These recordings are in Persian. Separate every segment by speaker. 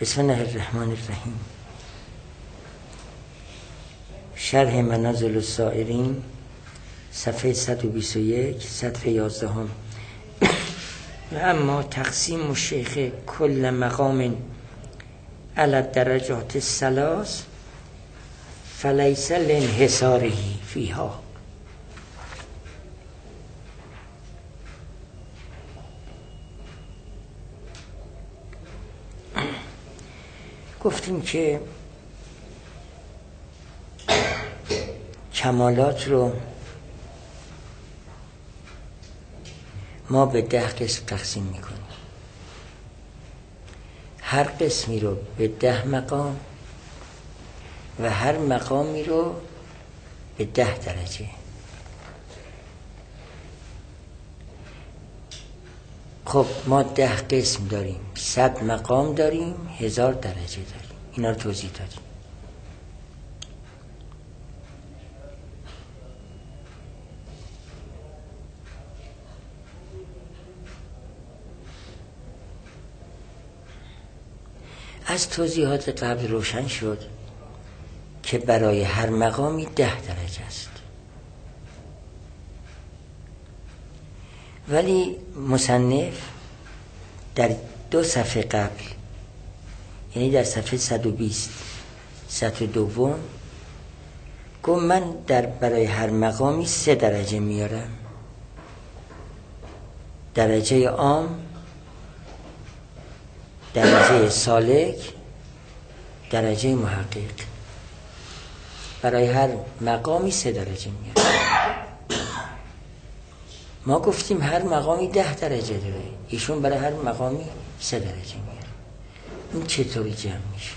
Speaker 1: بسم الله الرحمن الرحیم. شرح منازل السائرین صفحه 121 سطر 11. و اما تقسیم الشیخ کل مقام علی الدرجات الثلاث فلیس لانحصاره فیها. گفتیم که کمالات رو ما به 10 قسم تقسیم میکنیم. هر قسمی رو به 10 مقام و هر مقامی رو به 10 درجه. خب ما 10 قسم داریم، 100 مقام داریم، 1000 درجه داریم. اینا رو توضیح دادیم. از توضیحات قبل روشن شد که برای هر مقامی 10 درجه است. ولی مصنف در 2 صفحه قبل، یعنی در صفحه 120 سطر دوم، گفت من برای هر مقامی 3 درجه میارم: درجه عام، درجه سالک، درجه محقق. برای هر مقامی 3 درجه میارم. ما گفتیم هر مقامی 10 درجه داره، ایشون برای هر مقامی 3 درجه میاره. این چطوری جمع میشه؟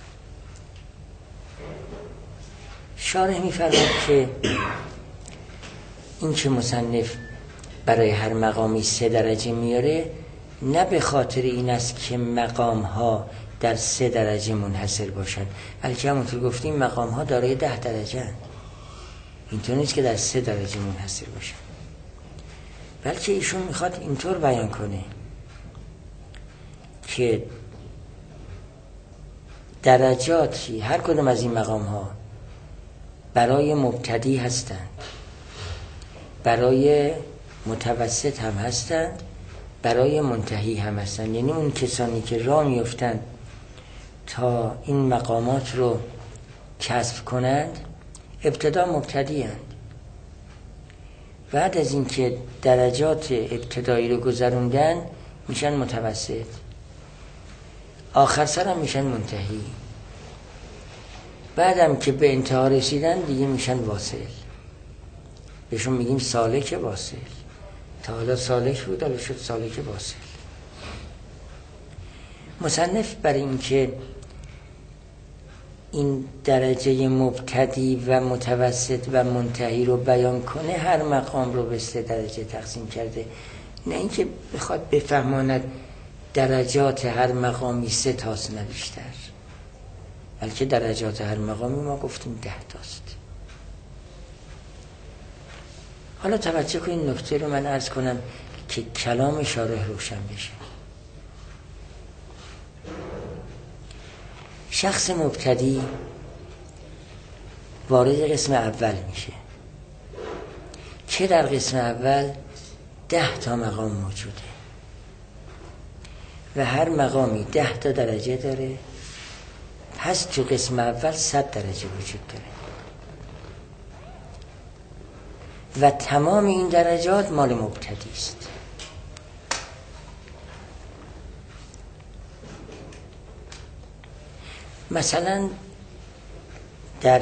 Speaker 1: شارح میفرماید که این که مصنف برای هر مقامی 3 درجه میاره نه به خاطر این است که مقام ها در 3 درجه منحصر باشند، بلکه همونطور گفتیم مقام ها دارای 10 درجه هستند. اینطور نیست که در 3 درجه منحصر باشند، بلکه ایشون میخواد اینطور بیان کنه که درجاتی هر کدوم از این مقام ها برای مبتدی هستند، برای متوسط هم هستند، برای منتهی هم هستند. یعنی اون کسانی که راه میفتند تا این مقامات رو کسب کنند ابتدا مبتدی هستند. بعد از اینکه درجات ابتدایی رو گذروندن میشن متوسط، آخر سر هم میشن منتهی. بعدم که به انتها رسیدن دیگه میشن واصل. بهشون میگیم سالک واصل. تا حالا سالک بود، حالا شد سالک واصل. مصنف برای اینکه این درجه مبتدی و متوسط و منتهی رو بیان کنه هر مقام رو به 3 درجه تقسیم کرده، نه اینکه بخواد بفهماند درجات هر مقامی 3 تاست نه بیشتر، بلکه درجات هر مقامی ما گفتیم 10 تاست. حالا توجه کنید نکته رو من عرض کنم که کلام شارح روشن بشه. شخص مبتدی وارد قسم اول میشه که در قسم اول 10 تا مقام موجوده و هر مقامی 10 تا درجه داره. پس تو قسم اول 100 درجه وجود داره و تمام این درجات مال مبتدی است. مثلا در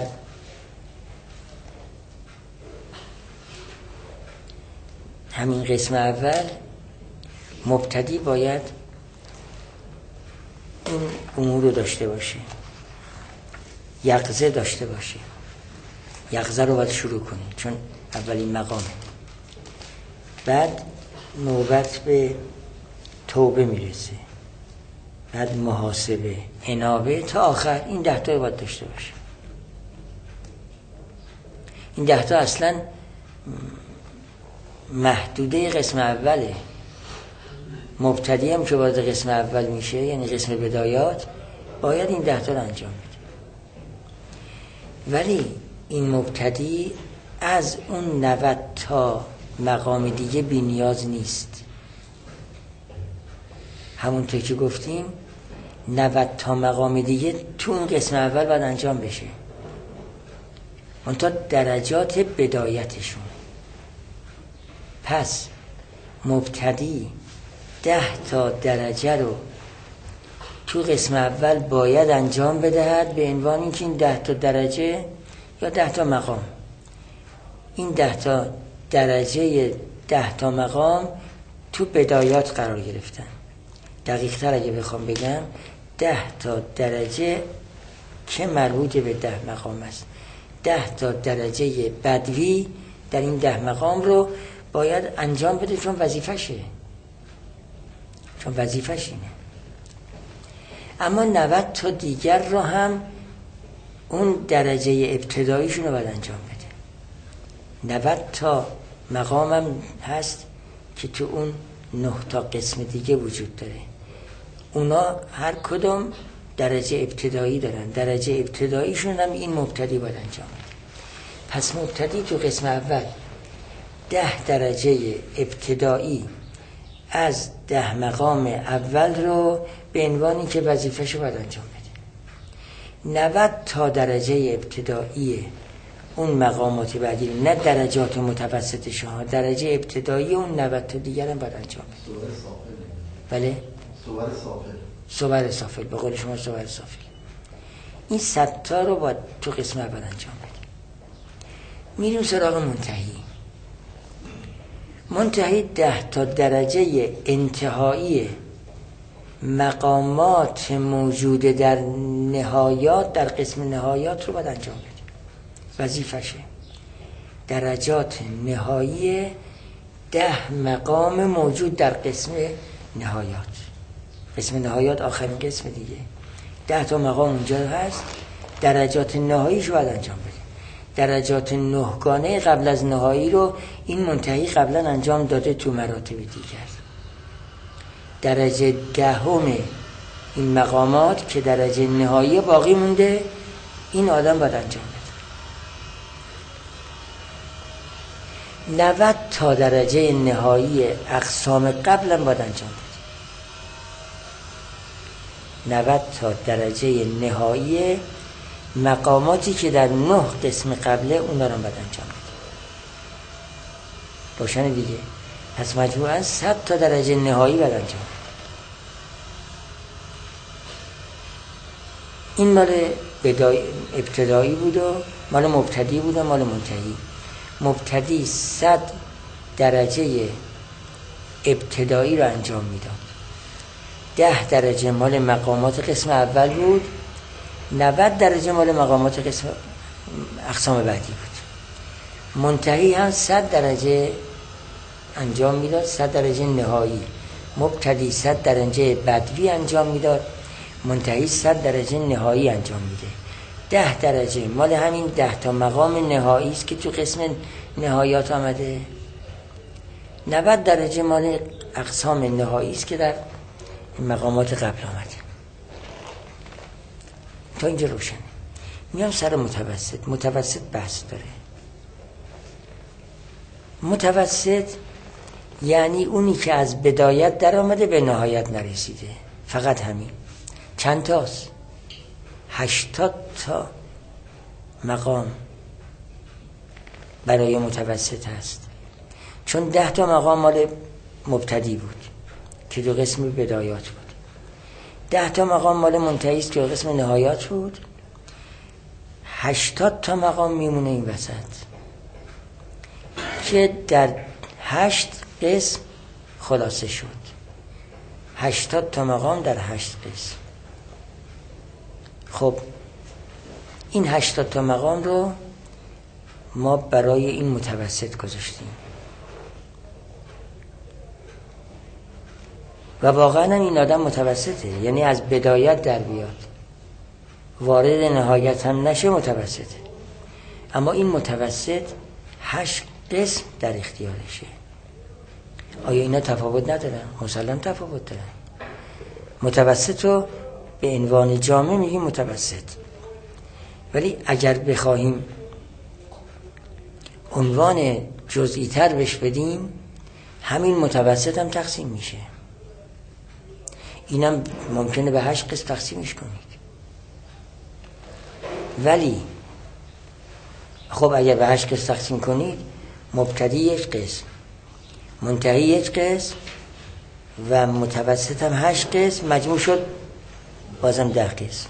Speaker 1: همین قسم اول مبتدی باید این امور رو داشته باشه، یقظه داشته باشه. یقظه رو باید شروع کنید چون اولین مقامه. بعد نوبت به توبه میرسه، بعد محاسبه، انابه، تا آخر این 10 تا باید داشته باشه. این 10 تا اصلا محدوده قسم اوله. مبتدی هم که وارد قسم اول میشه، یعنی قسم بدایات، باید این 10 تا رو انجام بده. ولی این مبتدی از اون 90 تا مقام دیگه بی نیاز نیست. همونطور که گفتیم 90 تا مقام دیگه تو اون قسم اول باید انجام بشه، منتها درجات بدایتشون. پس مبتدی 10 تا درجه رو تو قسم اول باید انجام بدهد، به عنوان اینکه این 10 تا درجه یا 10 تا مقام، این 10 تا درجه 10 تا مقام تو بدایات قرار گرفتن. دقیق تر اگه بخوام بگم 10 تا درجه که مربوط به 10 مقام است. 10 تا درجه بدوی در این 10 مقام رو باید انجام بده، چون وظیفشه، چون وظیفش اینه. اما 90 تا دیگر رو هم اون درجه ابتداییشون رو باید انجام بده. 90 تا مقام هم هست که تو اون 9 تا قسم دیگه وجود داره. اونا هر کدوم درجه ابتدایی دارن، درجه ابتداییشون هم این مبتدی باید انجام بده. پس مبتدی تو قسم اول 10 درجه ابتدایی از 10 مقام اول رو به عنوانی که وظیفه‌شو باید انجام بده. 90 تا درجه ابتدایی اون مقامات بعدی، نه درجات متوسطش ها، درجه ابتدایی اون 90 تا دیگر هم باید انجام بده. بله؟ صور سافل، به قول شما صور سافل. این 100 تا رو باید تو قسم اول انجام بده. میریم سراغ منتهی 10 تا درجه انتهایی مقامات موجود در نهایات، در قسم نهایات رو باید انجام بده. وظیفشه درجات نهایی 10 مقام موجود در قسم نهایات. قسم نهایات آخرین قسم دیگه، 10 تا مقام اونجا هست، درجات نهاییش رو باید انجام بده. درجات 9 گانه قبل از نهایی رو این منتهی قبلا انجام داده تو مراتب دیگر. درجه 10 این مقامات که درجه نهایی باقی مونده، این آدم باید انجام بده. 90 تا درجه نهایی اقسام قبلا باید انجام بده. 90 تا درجه نهایی مقاماتی که در 9 قسم قبله اونا رو باید انجام بده. روشن دیگه؟ پس مجموعاً 100 تا درجه نهایی باید انجام بده. این مال ابتدایی بود و مال مبتدی بود و مال منتهی. مبتدی 100 درجه ابتدایی رو انجام میداد. 10 درجه مال مقامات قسم اول بود، 90 درجه مال مقامات قسم اقسام بعدی بود. منتهی هم 100 درجه انجام میداد، 100 درجه نهایی. مبتدی 100 درجه بدوی انجام میداد، منتهی 100 درجه نهایی انجام میده. 10 درجه مال همین 10 تا مقام نهایی است که تو قسم نهایات آمده. 90 درجه مال اقسام نهایی است که در مقامات قبل آمده. تا اینجا روشنه. میام سر متوسط. متوسط بحث داره. متوسط یعنی اونی که از بدایت در آمده به نهایت نرسیده. فقط همین. چند تاست؟ 80 تا مقام برای متوسط هست. چون 10 تا مقام مال مبتدی بود که دو قسم بدایات بود. 10 تا مقام مال منتهی است که دو قسم نهایات بود. 80 تا مقام میمونه این وسط که در 8 قسم خلاصه شد. 80 تا مقام در 8 قسم. خب این 80 تا مقام رو ما برای این متوسط گذاشتیم و واقعا این آدم متوسطه، یعنی از بدایت در بیاد، وارد نهایت هم نشه، متوسطه. اما این متوسط 8 قسم در اختیارشه. آیا اینا تفاوت ندارن؟ مسلم تفاوت دارن. متوسط رو به عنوان جامع میگیم متوسط. ولی اگر بخواهیم عنوان جزئی تر بهش بدیم، همین متوسط هم تقسیم میشه. اینم ممکنه به 8 قسم تقسیمش کنید. ولی خب اگر به 8 قسم تقسیم کنید، مبتدی 1 قسم، منتهی 1 قسم و متوسط هم 8 قسم، مجموع شد بازم 10 قسم.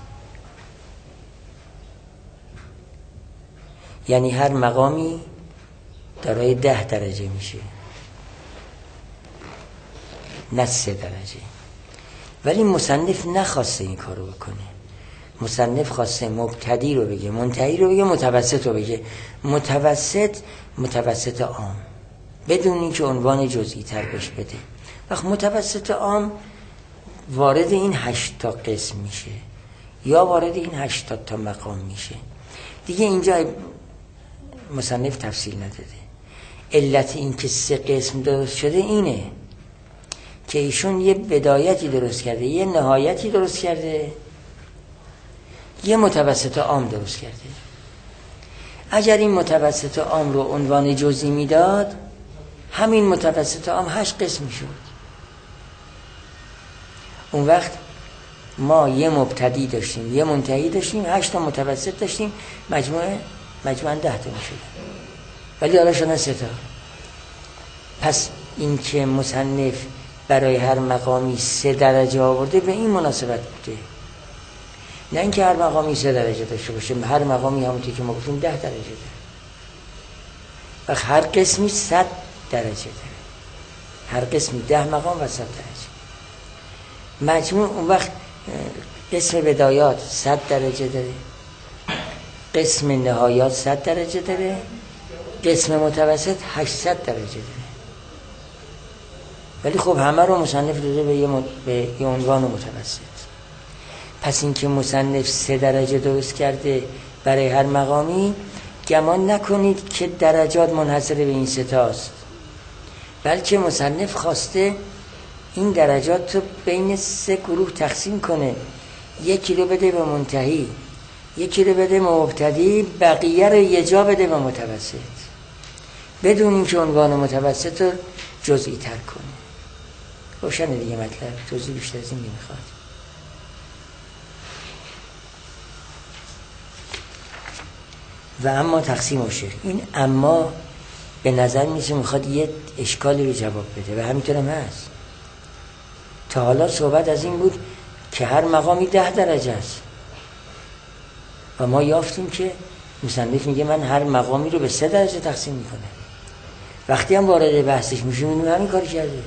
Speaker 1: یعنی هر مقامی دارای 10 درجه میشه، نه 3 درجه. ولی مصنف نخواسته این کارو بکنه. مصنف خواسته مبتدی رو بگه، منتهی رو بگه، متوسط رو بگه. متوسط عام، بدون اینکه عنوان جزئی تر بهش بده. وقت متوسط عام وارد این 8 تا قسم میشه یا وارد این 80 تا مقام میشه. دیگه اینجا مصنف تفصیل نداده. علت این که 3 قسم درست شده اینه که ایشون یه بدایتی درست کرده، یه نهایتی درست کرده، یه متوسط عام درست کرده. اگر این متوسط عام رو عنوان جزئی میداد، همین متوسط عام 8 قسم میشد. اون وقت ما یه مبتدی داشتیم، یه منتهی داشتیم، 8 تا متوسط داشتیم، مجموعاً 10 تا میشد. ولی حالا شدن 3 تا. پس این که مصنف برای هر مقامی 3 درجه آورده به این مناسبت بوده، نه اینکه هر مقامی 3 درجه داشته باشه. هر مقامی همونطور که ما گفتیم 10 درجه داره و هر قسمی 100 درجه داره. هر قسمی 10 مقام و 100 درجه. مجموع اون وقت قسم بدایات 100 درجه داره، قسم نهایات 100 درجه داره، قسم متوسط 800 درجه داره. ولی خب همه رو مصنف داده به یه عنوان متوسط. پس این که مصنف 3 درجه درست کرده برای هر مقامی، گمان نکنید که درجات منحصر به این 3 تاست، بلکه مصنف خواسته این درجات رو بین 3 گروه تقسیم کنه. یکی رو بده به منتهی، یکی رو بده به مبتدی، بقیه رو یه جا بده به متوسط، بدون اینکه عنوان متوسط رو جزئی تر کنه. روشنه دیگه مطلب، توضیح بیشتر از این نمیخواد. و اما تقسیم و شرح، این اما به نظر میسه میخواد یه اشکالی رو جواب بده و همینطور هم هست. تا حالا صحبت از این بود که هر مقامی 10 درجه است و ما یافتیم که مصنف میگه من هر مقامی رو به 3 درجه تقسیم میکنه. وقتی هم وارد بحثش میشه میبینیم همین کاری کرده.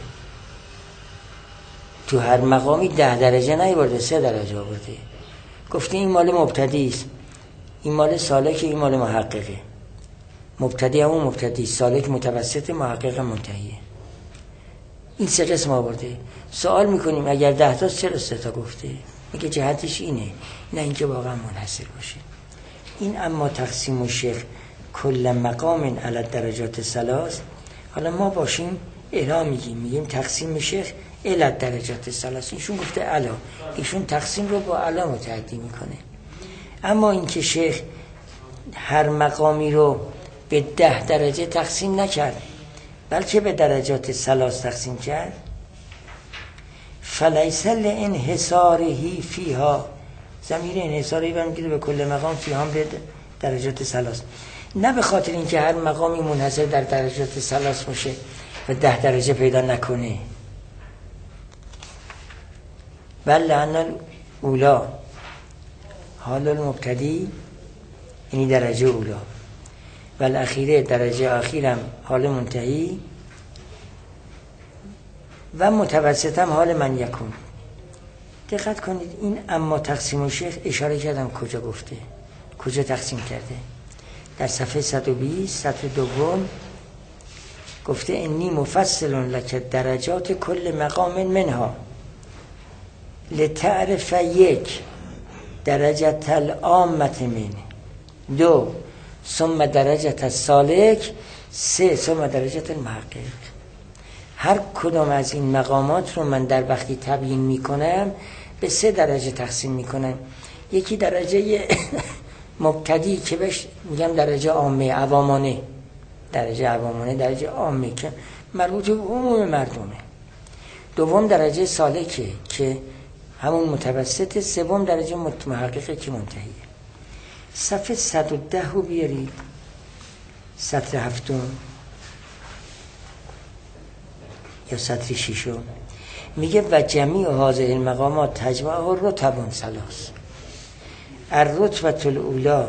Speaker 1: تو هر مقامی 10 درجه نیاورده، 3 درجه آورده. گفته این مال مبتدی است، این مال سالک، این مال محققه. مبتدی همون مبتدی، سالک متوسط، محقق منتهیه. این 3 قسم آورده. سوال میکنیم اگر 10 تا چرا 3 تا گفته؟ میگه جهتش اینه، نه اینکه واقعا منحصر باشه. این اما تقسیم و شرح کل مقام علی درجات 3. حالا ما باشیم اعلام میگیم تقسیم شرح علی درجات 3. ایشون گفته علا، ایشون تقسیم رو با علا متعدی میکنه. اما این که شیخ هر مقامی رو به 10 درجه تقسیم نکرد، بلکه به درجات 3 تقسیم کرد، فلیس لانحصاره فیها، ضمیر انحصاری برمیگرده به کل مقام، فیها به درجات 3. نه به خاطر اینکه هر مقامی منحصر در درجات 3 باشه و 10 درجه پیدا نکنه، بل لأن اولا حال المبتدی، یعنی درجه اولا، و الاخیره درجه آخرم حال منتهی، و متوسط هم حال من یکون. دقت کنید این اما تقسیم و شیخ اشاره کردم کجا گفته، کجا تقسیم کرده. در صفحه 120 صفحه دوم گفته انی مفصل لک درجات کل مقام منها لتعرف 1 درجت العامة من، 2 ثم درجت السالک، 3 ثم درجت المحقق. هر کدام از این مقامات رو من در وقتی تبیین میکنم به 3 درجه تقسیم میکنن. یکی درجه مبتدی که بهش میگم درجه عامه، عوامانه، درجه عوامانه، درجه عامه که مربوط به عموم مردمه. دوم درجه سالکه که همون متوسط. سوم درجه محققه که منتهیه. صفحه 110 رو بیارید، سطر 7 یا سطر 6. میگه و جمیع هذه المقامات تجمعه رتب ثلاث. الرتبة الاولى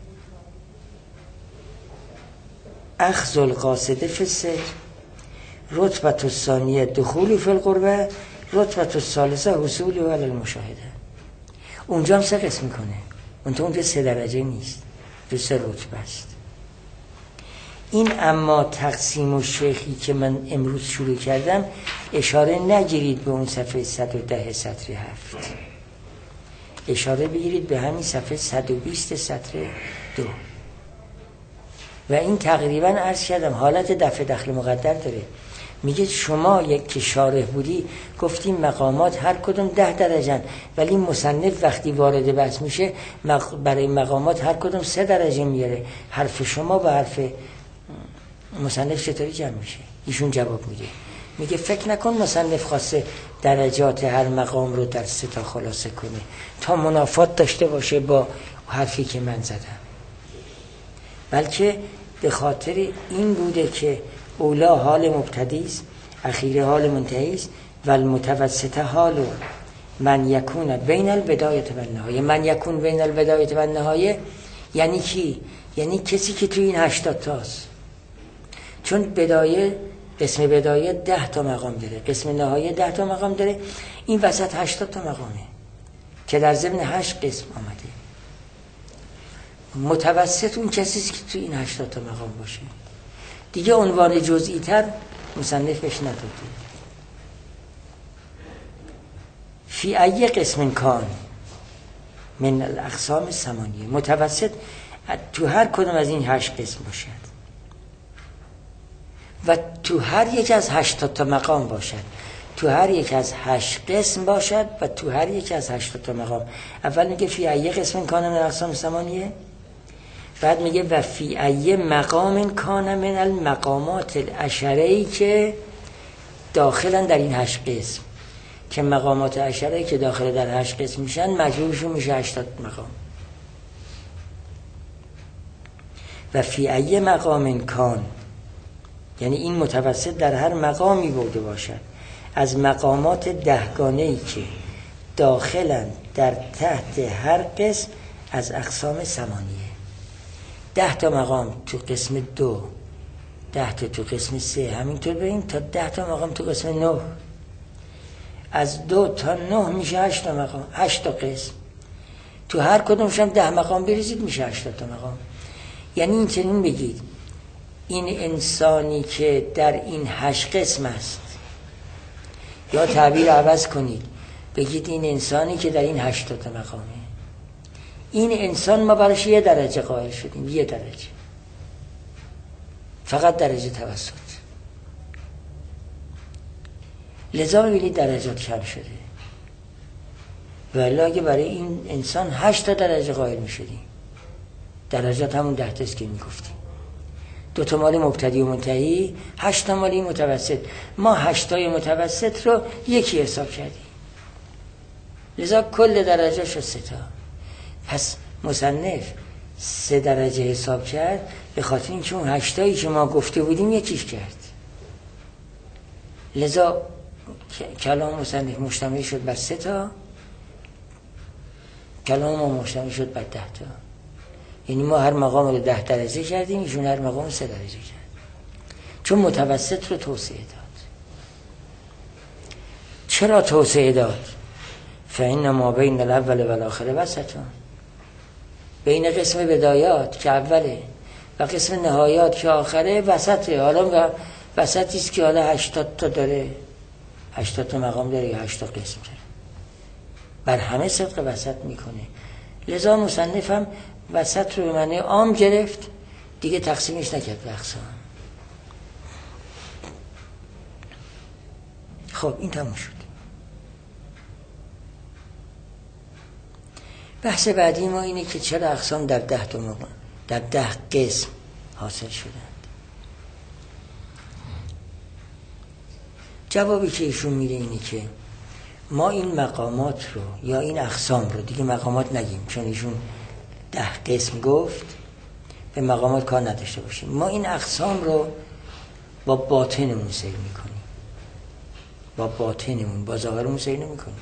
Speaker 1: اخذ القاصد فی السیر، رتبة الثانیه دخول فی القربه، رتبة الثالثه حصول علی المشاهده. اونجا هم 3 قسم کنه، اونجا 3 درجه نیست، 3 رتبه است. این اما تقسیم و شیخی که من امروز شروع کردم اشاره نگیرید به اون صفحه 110 سطر 7، اشاره بگیرید به همین صفحه 120 سطر 2. و این تقریبا عرض کردم حالت دفع دخل مقدر داره. میگه شما یک که شارح بودی گفتیم مقامات هر کدوم 10 درجه، ولی مصنف وقتی وارد بحث میشه برای مقامات هر کدوم 3 درجه میاره. حرف شما با حرف مصنف چطوری جمع میشه؟ ایشون جواب میده، میگه فکر نکن مصنف خواسته درجات هر مقام رو در 3 تا خلاصه کنه تا منافات داشته باشه با حرفی که من زدم، بلکه به خاطر این بوده که اولا حال مبتدی است، اخیر حال منتهی است و المتوسط حال من یکون بین البدایه و النهایه. من یکون بین البدایه و النهایه یعنی کی؟ یعنی کسی که توی این 80 تاست. چون بدایه، قسم بدایه 10 تا مقام داره، قسم نهایه 10 تا مقام داره، این وسط 80 تا مقامه که در ضمن 8 قسم آمده. متوسط اون کسیست که توی این 80 تا مقام باشه. دیگه عنوان جزئی تر مصنف بهش نداده. فی ای قسم کان من الاقسام 8، متوسط تو هر کدوم از این 8 قسم باشد و تو هر یک از 80 تا مقام باشد، تو هر یک از 8 قسم باشد و تو هر یک از 80 تا مقام. اول میگه فی ای قسم کان من الاقسام 8، بعد میگه و فی ای مقام کان من المقامات العشره‌ای که داخلن در این 8 قسم، که مقامات عشره‌ای که داخل در 8 قسم میشن مجموعشون میشه 80 مقام. و فی ای مقام کان یعنی این متوسط در هر مقامی بوده باشد از مقامات 10 گانه‌ای که داخلن در تحت هر قسم از اقسام 8. 10 تا مقام تو قسم 2، 10 تا تو قسم 3، همینطور بریم تا 10 تا مقام تو قسم 9. از 2 تا 9 میشه 8 تا مقام، 8 تا قسم. تو هر کدومش هم 10 مقام بریزید میشه 80 تا مقام. یعنی این چنین بگید این انسانی که در این 8 قسم است، یا تعبیر عوض کنید بگید این انسانی که در این 80 تا مقامه، این انسان ما براش 1 درجه قائل شدیم، 1 درجه، فقط درجه توسط. لذا می‌بینید درجات کم شده. ولی اگه برای این انسان 8 تا درجه قائل می‌شدیم، درجات همون 10 تاست که میگفتیم، 2 تا مال مبتدی و منتهی، 8 تا مالی متوسط. ما 8 تای متوسط رو یکی حساب کردیم، لذا کل درجه‌شو 3 تا. پس مصنف 3 درجه حساب کرد به خاطر اینکه اون 8 تایی که ما گفته بودیم یکیش کرد. لذا کلام مصنف مشتمل شد بر 3 تا، کلام ما مشتمل شد بر 10 تا. یعنی ما هر مقام رو 10 درجه کردیم، ایشون هر مقام 3 درجه کرد، چون متوسط رو توسعه داد. چرا توسعه داد؟ فإن ما بین الاول و الاخر وسطون. بین قسم بدایات که اوله و قسم نهایات که آخره وسطه. حالا وسطیست که حالا 80 تا داره، 80 تا مقام داره یا 80 تا قسم داره، بر همه صدق وسط میکنه. لذا مصنف هم وسط رو به معنی عام گرفت، دیگه تقسیمش نکرد به اقسام. خب این تموم شد. بحث بعدی ما اینه که چرا اقسام در 10 در 10 قسم حاصل شدند. جوابی که ایشون میده اینه که ما این مقامات رو یا این اقسام رو، دیگه مقامات نگیم چون ایشون 10 قسم گفت، به مقامات کار نداشته باشیم، ما این اقسام رو با باطنمون سیر میکنیم، با باطنمون، با ظاهرمون سیر نمیکنیم.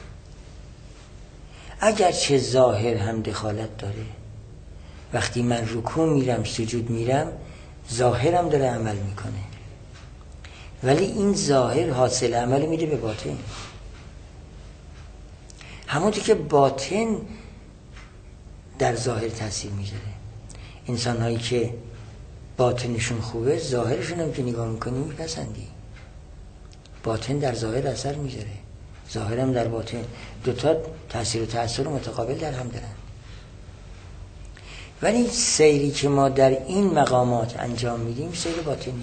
Speaker 1: اگرچه ظاهر هم دخالت داره، وقتی من رکوع میرم سجود میرم ظاهرم داره عمل میکنه، ولی این ظاهر حاصل عمل میده به باطن. همونطور که باطن در ظاهر تاثیر میذاره. انسان هایی که باطنشون خوبه ظاهرشون هم که نگاه میکنی میپسندی. باطن در ظاهر اثر میذاره، ظاهر هم در باطن، دوتا تاثیر و تأثیر متقابل در هم دارن. ولی سیری که ما در این مقامات انجام میدیم سیر باطنیه.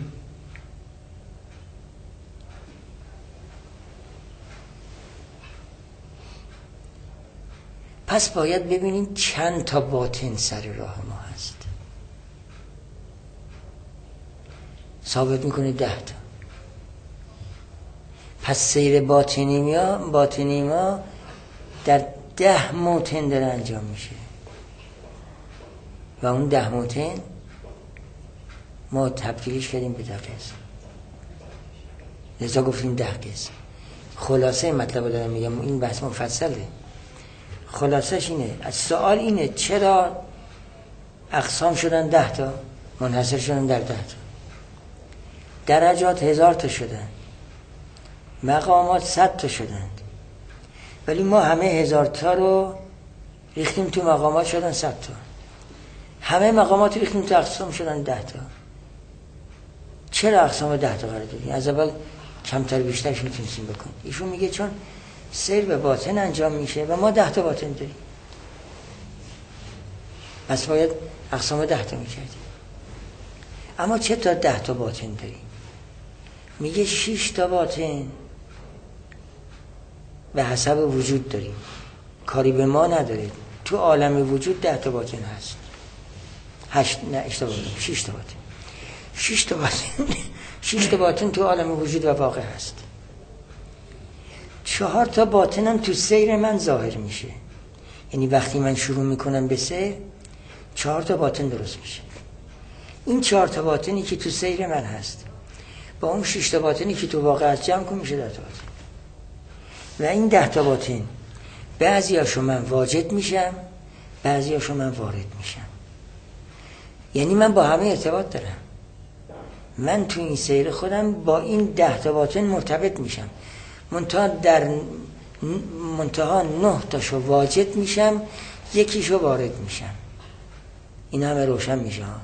Speaker 1: پس باید ببینیم چند تا باطن سر راه ما هست. ثابت میکنه 10 تا. پس سیر باطنی ما در 10 موطن داره انجام میشه و اون 10 موطن ما تبدیلش کردیم به 10 قسم. لذا گفتیم 10 قسم. خلاصه مطلب دارم میگم، این بحث مفصله. خلاصش اینه، از سوال اینه چرا اقسام شدن 10 تا، منحصر شدن در 10 تا، درجات 1000 تا شدن، مقامات 100 تا شدند، ولی ما همه 1000 تا رو ریختیم تو مقامات شدن 100 تا، همه مقامات ریختیم تو اقسام شدن 10 تا. چرا اقسام 10 تا قرار دادیم؟ از اول کمتر بیشترش میتونستیم بکنیم. ایشون میگه چون سیر به باطن انجام میشه و ما 10 تا باطن داریم، پس باید اقسام 10 تا میکردیم. اما چطور 10 تا باطن داریم؟ میگه 6 تا باطن به حسب وجود داریم، کاری به ما نداره. تو عالم وجود 10 تا باطن هست. 6 تا باطن. 6 تا باطن تو عالم وجود و واقع هست. 4 تا باطن هم تو سیر من ظاهر میشه. یعنی وقتی من شروع میکنم به سیر 4 تا باطن درست میشه. این 4 تا باطنی که تو سیر من هست با اون 6 تا باطنی که تو واقع هست جمع کن میشه 10 تا باطن. و این 10 تا باطن بعضی هاشو من واجد میشم، بعضی هاشو من وارد میشم. یعنی من با همه ارتباط دارم. من تو این سیر خودم با این 10 تا باطن مرتبط میشم، منتها 9 تاشو واجد میشم، یکیشو وارد میشم. این همه روشن میشه ها.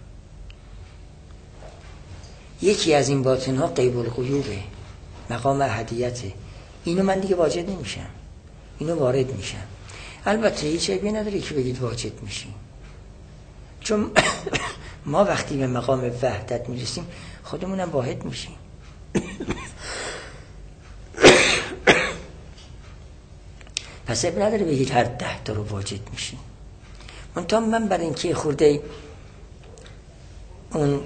Speaker 1: یکی از این باطن ها غیب الغیوبه، مقام احدیته. اینو من دیگه واجد نمیشم، اینو وارد میشم. البته هیچ عیبی نداره که بگید واجد میشیم، چون ما وقتی به مقام وحدت میرسیم خودمونم واحد میشیم. پس عیب نداره بگید هر 10 تا رو واجد میشیم. منتها من برای اینکه خورده اون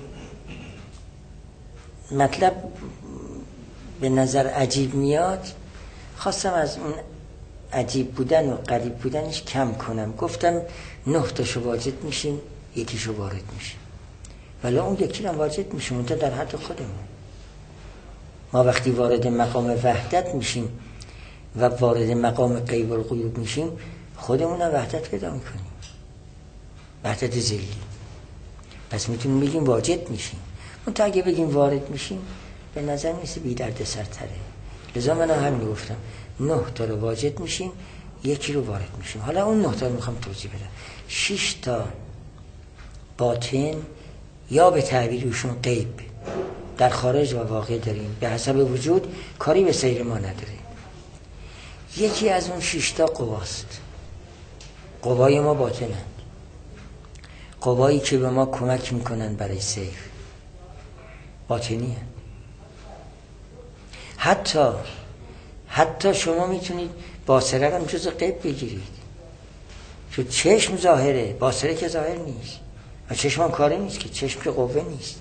Speaker 1: مطلب به نظر عجیب میاد، خواستم از اون عجیب بودن و غریب بودنش کم کنم. گفتم 9 تاشو واجد میشیم، یکیشو وارد میشیم، ولی اون یکی هم واجد میشیم منتها در حد خودمون. ما وقتی وارد مقام وحدت میشیم و وارد مقام غیب الغیوب میشیم خودمون هم وحدت پیدا میکنیم، وحدت ذلی. پس میتونیم بگیم واجد میشیم. منتها اگه بگیم وارد میشیم به نظر میسه بی درد سرتره. لذا من همین گفتم 9 تا رو واجد میشیم، یکی رو وارد میشیم. حالا اون 9 تا رو میخوام توضیح بدم. 6 تا باطن یا به تعبیرشون غیب در خارج و واقع داریم، به حسب وجود، کاری به سیر ما نداره. یکی از اون 6 تا قواست. قوای ما باطنند، قوایی که به ما کمک میکنن برای سیر باطنی هست. حتی شما میتونید باصره هم جز غیب بگیرید. چون چشم ظاهره، باصره که ظاهر نیست و چشم هم کاره نیست که، چشم که قوه نیست.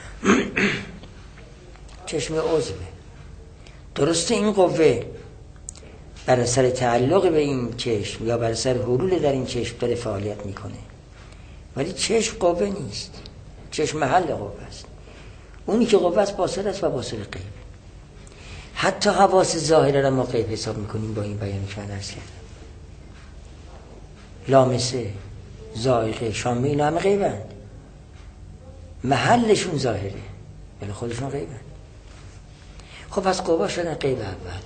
Speaker 1: چشم عضوه. درسته این قوه بر اثر تعلق به این چشم یا بر اثر حلول در این چشم داره فعالیت میکنه، ولی چشم قوه نیست، چشم محل قوه است. اونی که قوه است باصر است و باصر غیب. حتی حواس ظاهره را ما غیب حساب میکنیم با این بیانی که من عرض کردم. لامسه، ذائقه، شامه، اینا همه غیبند، محلشون ظاهره ولی خودشون غیبند. خب پس قوا شدن غیب اول.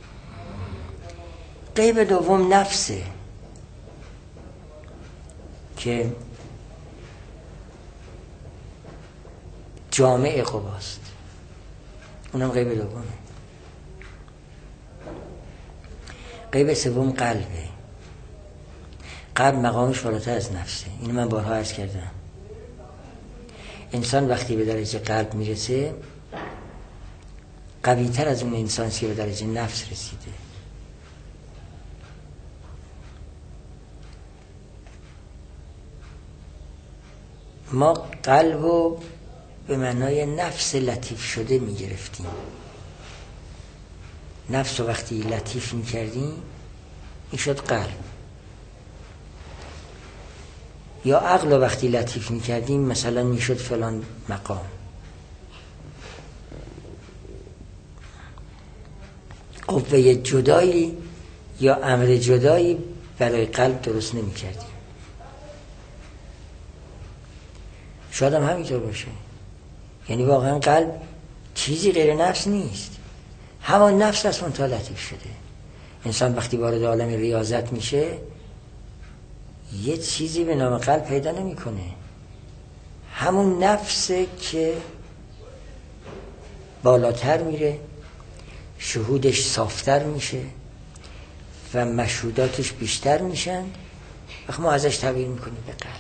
Speaker 1: غیب دوم نفسه که جامع قواست، اونم غیب دومه. غیب سوم قلبه. قلب مقامش بالاتر از نفسه. اینو من بارها عرض کردم. انسان وقتی به درجه قلب میرسه قوی تر از اون انسانی که به درجه نفس رسیده. ما قلب رو به معنای نفس لطیف شده میگرفتیم. نفس رو وقتی لطیف میکردیم این شد قلب. یا عقل رو وقتی لطیف میکردیم مثلا میشد فلان مقام. قوه جدایی یا امر جدایی برای قلب درست نمیکردیم. شاید هم همینطور باشه. یعنی واقعا قلب چیزی غیر نفس نیست، همان نفس است منتها لطیف شده. انسان وقتی وارد عالم ریاضت میشه یه چیزی به نام قلب پیدا نمیکنه، همون نفسه که بالاتر میره، شهودش صافتر میشه و مشهوداتش بیشتر میشن. وقت ما ازش تعبیر میکنیم به قلب.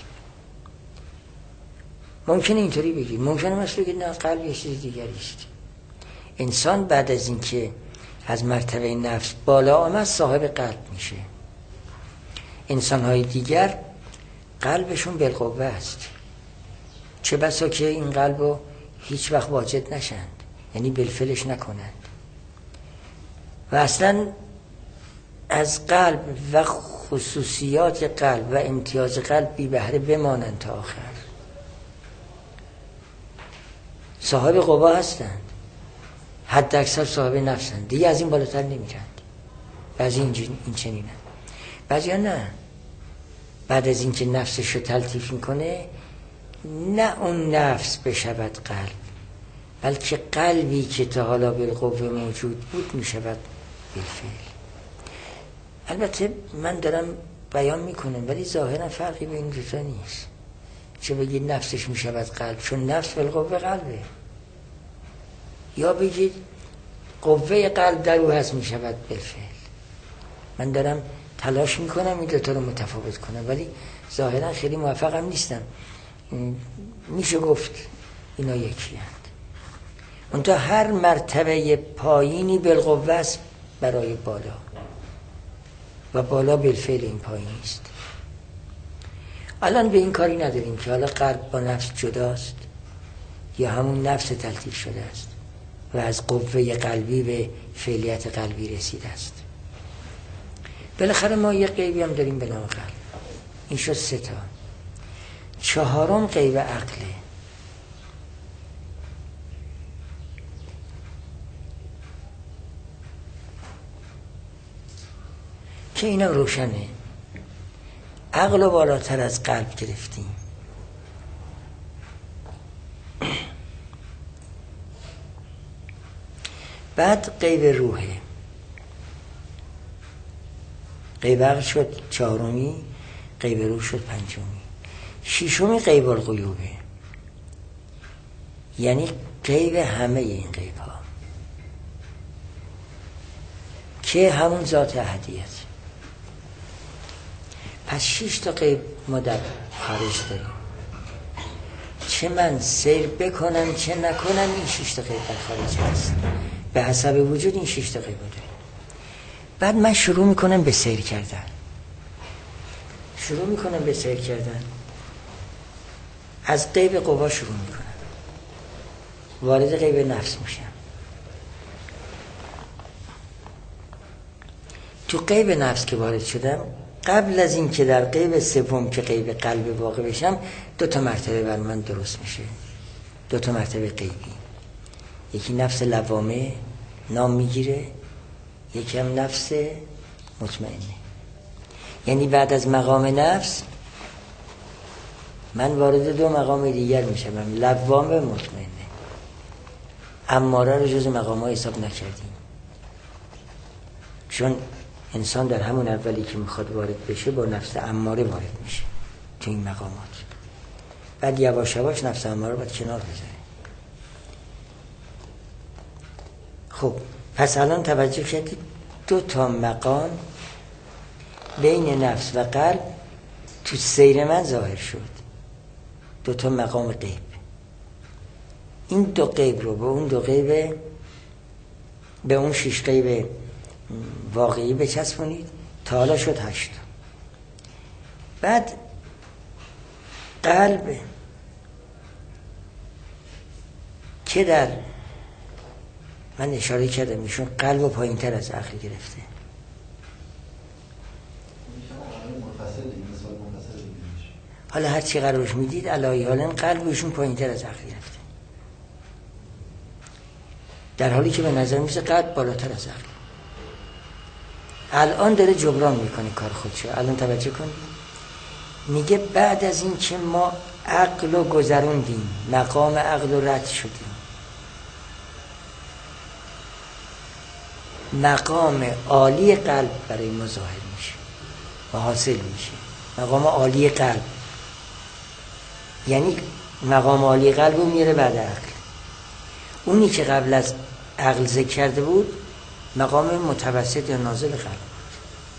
Speaker 1: ممکنه اینطوری بگید، ممکنه مثل بگید نه قلب یه چیز دیگری است. انسان بعد از اینکه از مرتبه نفس بالا آمد صاحب قلب میشه. انسان‌های دیگر قلبشون بالقوه است، چه بسا که این قلب رو هیچ وقت واجد نشند، یعنی بالفعلش نکنند و اصلا از قلب و خصوصیات قلب و امتیاز قلب بی بهره بمانند تا آخر. صاحب قوا هستند، حد اکثر صاحب نفسند، دیگه از این بالاتر نمیرند. بعضی این چنینند، بعضی ها نه. بعد از اینکه نفسش رو تلطیف میکنه نه اون نفس بشود قلب، بلکه قلبی که تا حالا بالقوه موجود بود میشود بالفعل. البته من دارم بیان میکنم ولی ظاهرا فرقی بین این دوتا نیست. چه بگید نفسش میشود قلب چون نفس بالقوه قلبه، یا بگید قوه قلب در او هست میشود بالفعل. من دارم تلاش میکنم این دوتا رو متفاوت کنم ولی ظاهرا خیلی موفقم نیستم. میشه گفت اینا یکی هست. منتها هر مرتبه پایینی بالقوه است برای بالا و بالا بالفعل این پایین است. الان به این کاری نداریم که حالا قلب با نفس جداست یا همون نفس تلطیف شده است و از قوه قلبی به فعلیت قلبی رسیده است. بالاخره ما یه غیبی هم داریم به نام قلب. این شد 3 تا. 4م غیب عقله. که اینم روشنه. عقل رو بالاتر از قلب گرفتیم. بعد غیب روحه. غیب عقل شد 4می، غیب روح شد 5می. 6می غیب الغیوبه، یعنی غیب همه این غیب ها که همون ذات احدیت. پس 6 تا غیب ما در خارج داریم. چه من سیر بکنم چه نکنم این 6 تا غیب در خارج هست. به حسب وجود این 6 تا غیب داریم. بعد من شروع میکنم به سیر کردن، شروع میکنم به سیر کردن، از غیب قوا شروع میکنم، وارد غیب نفس میشم. تو غیب نفس که وارد شدم، قبل از این که در غیب سوم که غیب قلب واقع بشم، 2 مرتبه بر من درست میشه، 2 مرتبه غیبی. یکی نفس لوامه نام میگیره، یکی هم نفس مطمئنه. یعنی بعد از مقام نفس من وارد 2 مقام دیگر میشم، لوام و مطمئنه. اماره رو جز مقام ها حساب نکردیم، چون انسان در همون اولی که میخواد وارد بشه با نفس اماره وارد میشه تو این مقامات. بعد یواش یواش نفس اماره رو باید کنار بذاره. خب پس الان توجه کردید 2 مقام بین نفس و قلب تو سیر من ظاهر شد، 2 مقام غیب. این 2 غیب رو به اون 2 غیب، به اون 6 غیب واقعی بچسبونید تا حالا شد 8. بعد قلب که در من اشاره کردم ایشون قلب رو پایین تر از عقل گرفته. حالا هر چی قرارش میدید علایه حالا قلب ایشون پایین تر از عقل گرفته، در حالی که به نظر میسه قلب بالاتر از عقل. الان داره جبران میکنه کار خودشو. الان توجه کنید، میگه بعد از این که ما عقل رو گذروندیم، مقام عقل رو رد شدیم، مقام عالی قلب برای ما ظاهر میشه و حاصل میشه. مقام عالی قلب یعنی مقام عالی قلب رو میاره بعد عقل. اونی که قبل از عقل ذکر کرده بود مقام متوسط یا نازل قلب بود.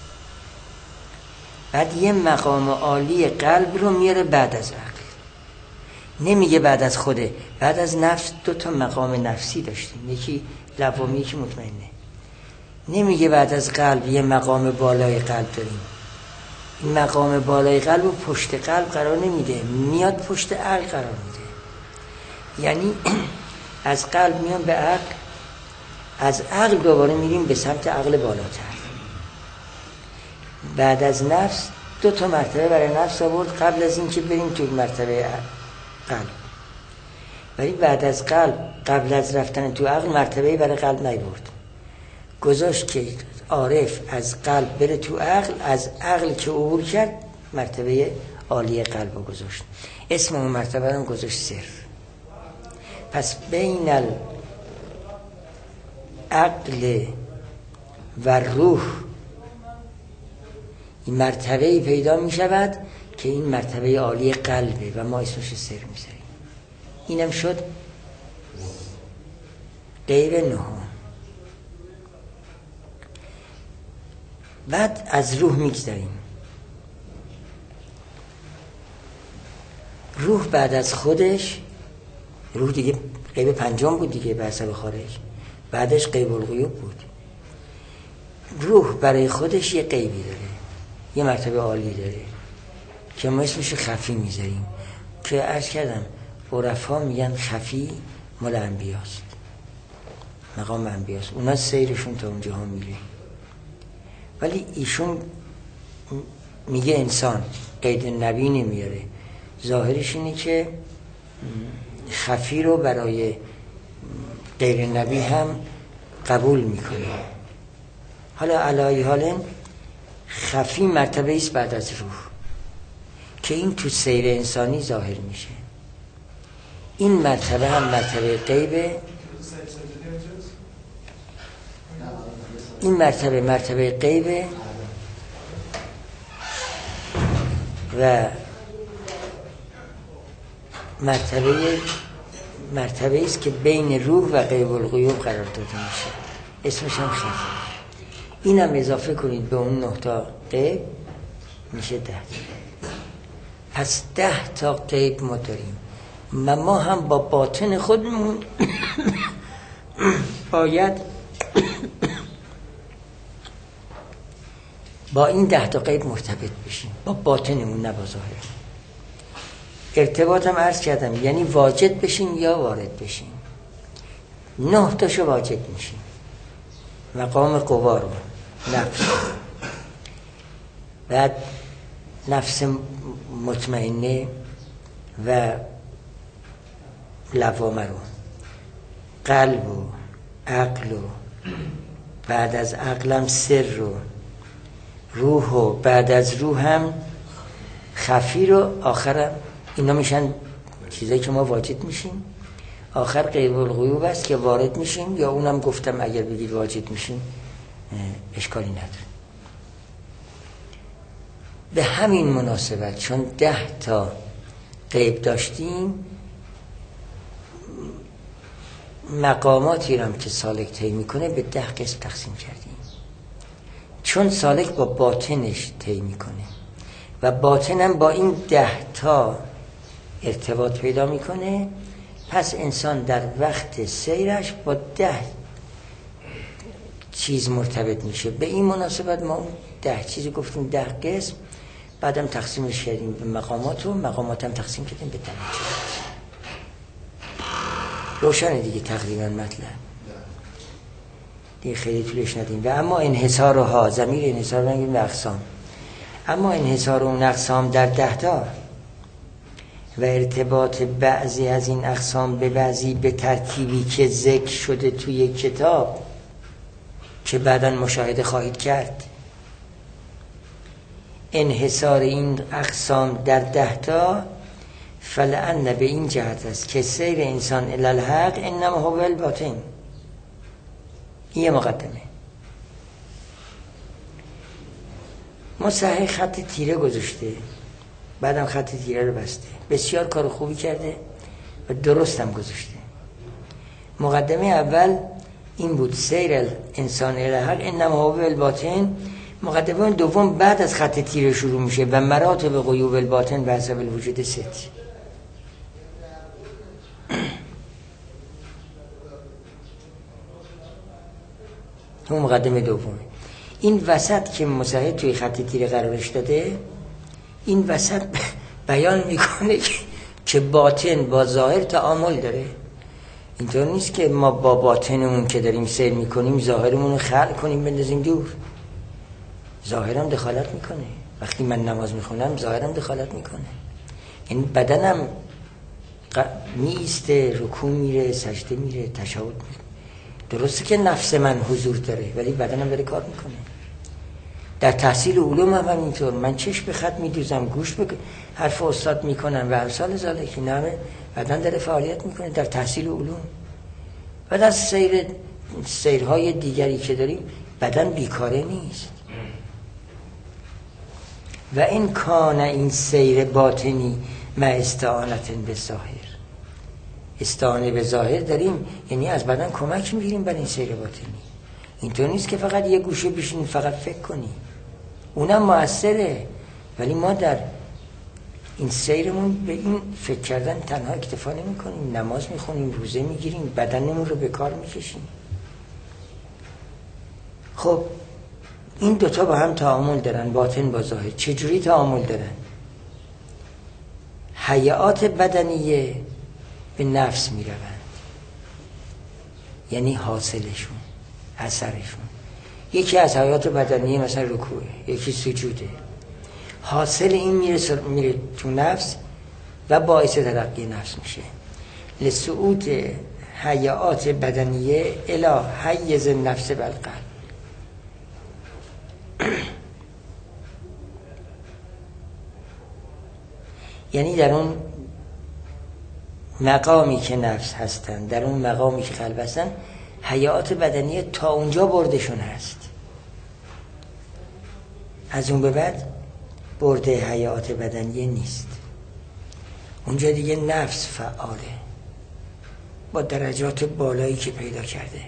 Speaker 1: بعد یه مقام عالی قلب رو میاره بعد از عقل. نمیگه بعد از خوده، بعد از نفس 2 مقام نفسی داشتیم، یکی لوامی یکی مطمئنه. نمیگه بعد از قلب یه مقام بالای قلب داریم. این مقام بالای قلب رو پشت قلب قرار نمیده، میاد پشت عقل قرار میده. یعنی از قلب میان به عقل، از عقل دوباره میریم به سمت عقل بالاتر. بعد از نفس 2 مرتبه برای نفس آورد قبل از این که بریم تو مرتبه قلب. ولی بعد از قلب، قبل از رفتن تو عقل، مرتبه‌ای برای قلب نیورد. گذاشت که عارف از قلب بره تو عقل، از عقل که عبور کرد مرتبه عالی قلب رو گذاشت. اسم اون مرتبه رو گذاشت سر. پس بین العقل و روح این مرتبه‌ای پیدا می شود که این مرتبه عالی قلبه و ما اسمش سر می زنیم. اینم شد غیب نهم. بعد از روح میگذاریم. روح بعد از خودش، روح دیگه غیب 5 بود دیگه به حسب خارج، بعدش غیب الغیوب بود. روح برای خودش یه غیبی داره، یه مرتبه عالی داره که ما اسمش خفی میذاریم، که عرض کردم عرفا میگن خفی مال انبیاست، مقام انبیاست، اونا سیرشون تا اونجا ها میره. ولی ایشون میگه انسان قید نبی نمیاره، ظاهرش اینه که خفی رو برای غیر نبی هم قبول میکنه. حالا علای حال خفی مرتبه ایست بعد از روح که این تو سیر انسانی ظاهر میشه. این مرتبه هم مرتبه غیبه. این مرتبه غیبه و مرتبه است که بین روح و غیب الغیوب قرار داده میشه، اسمش هم خفی. این هم اضافه کنید به اون 9 تا غیب میشه 10. پس 10 تا غیب ما داریم و ما هم با باطن خودمون باید با این 10 تا قید مرتبط بشیم، با باطنمون نه با ظاهر. ارتباطم عرض کردم یعنی واجد بشیم یا وارد بشیم. 9 تاشو واجد میشیم. مقام قوا رو، نفس، بعد نفس مطمئنه و لوامه رو، قلب و عقل و بعد از عقلم سر رو، روح و بعد از روح هم خفی رو، آخرم اینا میشن چیزایی که ما واجد میشیم. آخر غیب الغیوب است که وارد میشیم، یا اونم گفتم اگر بگید واجد میشیم اشکالی نداره. به همین مناسبت چون 10 تا غیب داشتیم، مقاماتی رو هم که سالک طی میکنه به 10 قسم تقسیم کردیم. چون سالک با باطنش طی میکنه و باطنم با این 10 تا ارتباط پیدا میکنه، پس انسان در وقت سیرش با 10 چیز مرتبط میشه. به این مناسبت ما اون 10 چیزی گفتیم 10 قسم، بعدم تقسیمش کردیم به مقامات و مقامات هم تقسیم کردیم به درجات. روشنه دیگه تقریبا مطلب دیگه، خیلی طولش ندیم. و اما انحصارها، ضمیر انحصار رو نگیم به اقسام، اما انحصار اون اقسام در 10 تا و ارتباط بعضی از این اقسام به بعضی به ترتیبی که ذکر شده توی کتاب که بعداً مشاهده خواهید کرد. انحصار این اقسام در 10 تا فلعن به این جهت است که سیر انسان الی الحق انما هو الباطن. این مقدمه. مصحح خط تیره گذاشته، بعدم خط تیره رو بسته، بسیار کار خوبی کرده و درست هم گذاشته. مقدمه اول این بود سیر انسان الی الحق انما هو الباطن. مقدمه دوم بعد از خط تیره شروع میشه و مراتب غیوب الباطن به حسب الوجود 6. اون مقدمه دومه. این وسط که مصحح توی خط تیره قرارش داده، این وسط بیان میکنه که باطن با ظاهر تعامل داره. اینطور نیست که ما با باطنمون که داریم سیر میکنیم ظاهرمون رو خلع کنیم بندازیم دور. ظاهرم دخالت میکنه. وقتی من نماز میخونم ظاهرم دخالت میکنه، یعنی بدنم میسته، رکوع میره، سجده میره، تشهد میره. درسته که نفس من حضور داره ولی بدنم داره کار میکنه. در تحصیل علوم هم اینطور، من چشم به خط میدوزم، گوش به حرف استاد میکنم و امثال ذالک، نامه بدن داره فعالیت میکنه در تحصیل علوم. و در سیرهای دیگری که داریم بدن بیکاره نیست. و این کان این سیر باطنی ما استعانت به ظاهر، استعانه به ظاهر داریم یعنی از بدن کمک میگیریم برای این سیر باطنی. اینطور نیست که فقط یه گوشه بشین فقط فکر کنی، اونم مؤثره، ولی ما در این سیرمون به این فکر کردن تنها اکتفا نمی کنیم. نماز میخونیم، روزه میگیریم، بدنمون رو به کار میکشیم. خب این دوتا با هم تعامل دارن، باطن با ظاهر. چجوری تعامل دارن؟ حیات بدنیه به نفس میروند، یعنی حاصلشون، اثرشون. یکی از حیات بدنیه مثلا رکوعه، یکی سجوده. حاصل این میره تو نفس و باعث ترقی نفس میشه. لصعود حیات بدنیه الی حیز نفس بالقلب. یعنی در اون مقامی که نفس هستن، در اون مقامی که قلب هستن، حیات بدنیه تا اونجا بردشون هست. از اون به بعد برده حیات بدنیه نیست. اونجا دیگه نفس فعاله با درجات بالایی که پیدا کرده.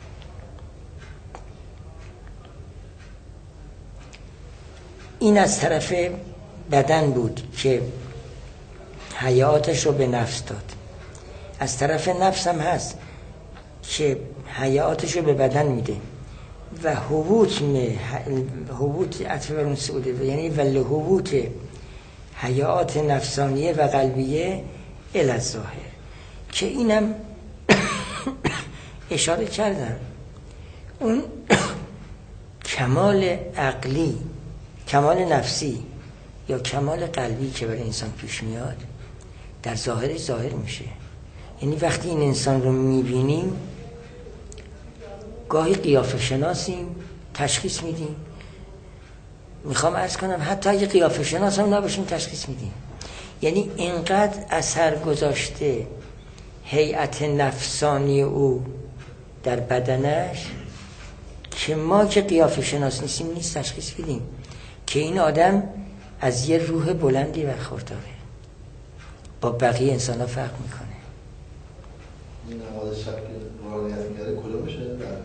Speaker 1: این از طرف بدن بود که حیاتش رو به نفس داد. از طرف نفس هم هست که حیاتش رو به بدن میده. و حبوط عطف بر اون سعوده، یعنی و حبوط حیات نفسانیه و قلبیه الی الظاهر، که اینم اشاره کردم اون کمال عقلی، کمال نفسی یا کمال قلبی که برای انسان پیش میاد در ظاهرش ظاهر میشه. یعنی وقتی این انسان رو میبینیم گاهی قیافه شناسیم، تشخیص میدیم. میخوام عرض کنم حتی اگه قیافه شناس هم نباشیم تشخیص میدیم. یعنی اینقدر اثر گذاشته هیئت نفسانی او در بدنش که ما که قیافه شناس نیستیم نیست تشخیص بدیم که این آدم از یه روح بلندی برخورداره، با بقیه انسان ها فرق میکنه.
Speaker 2: این نماز شب که نورانیت میاره کدومشه؟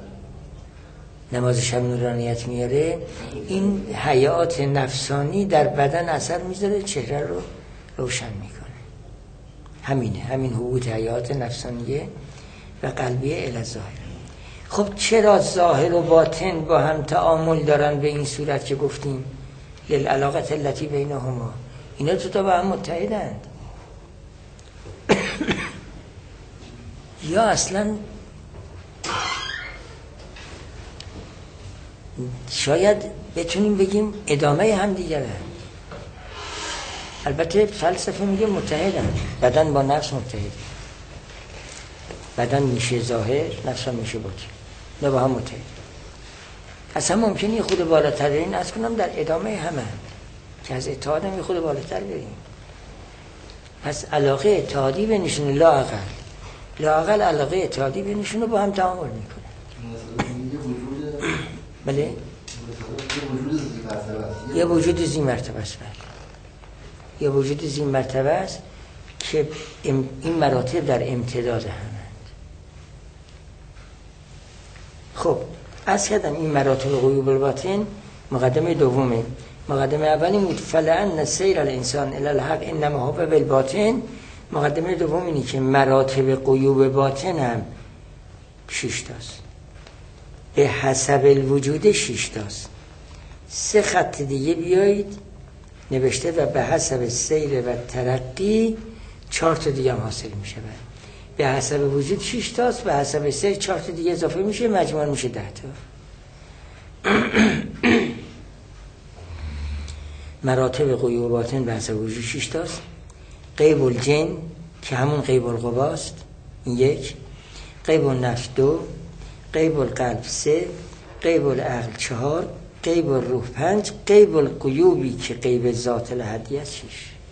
Speaker 1: نماز شب نورانیت میاره، این حیات نفسانی در بدن اثر میذاره، چهره رو روشن میکنه. همینه، همین حبوط حیات نفسانیه و قلبیه الی الظاهر. خب چرا ظاهر و باطن با هم تعامل دارن به این صورت که گفتیم للعلاقه التی بینهما؟ اینا تو با هم متحدند. یا اصلا شاید بتونیم بگیم ادامه هم دیگره. البته فلسفه میگه متحدن، بدن با نفس متحد، بدن میشه ظاهر، نفس هم میشه باطن، نه با هم متحد. اصلا ممکنه یه خود بالاتر بریم، از کنم در ادامه همه که از اتحاد هم یه خود بالاتر بریم. پس علاقه اتحادی بینشون لااقل علاقه اتحادی بینشون رو با هم تعامل میکنه. بله؟ یه وجود ذی مرتبه است. یه وجود ذی مرتبه است که این مراتب در امتداد همند. خب از کردم این مراتب غیوب الباطن مقدمه دومه. مقدمه اولی بود فلان سیر الانسان الی الحق انما هو بالباطن. مقدمه دوم اینی که مراتب غیوب باطن هم 6 تاست، به حسب الوجود 6 تاست. 3 خط دیگه بیایید نوشته و به حسب سیر و ترقی 4 تا دیگه هم حاصل میشه. به حسب وجود 6 تاست، به حسب سیر 4 تا دیگه اضافه میشه، مجموعاً میشه 10 تا. مراتب غیوب باطن به حسب وجود 6 تاست. غیب الجن که همون غیب القواست، این 1. غیب النفس 2، غیب القلب 3، غیب العقل 4، غیب الروح 5، غیب الغیوبی که غیب ذات الهدیه 6.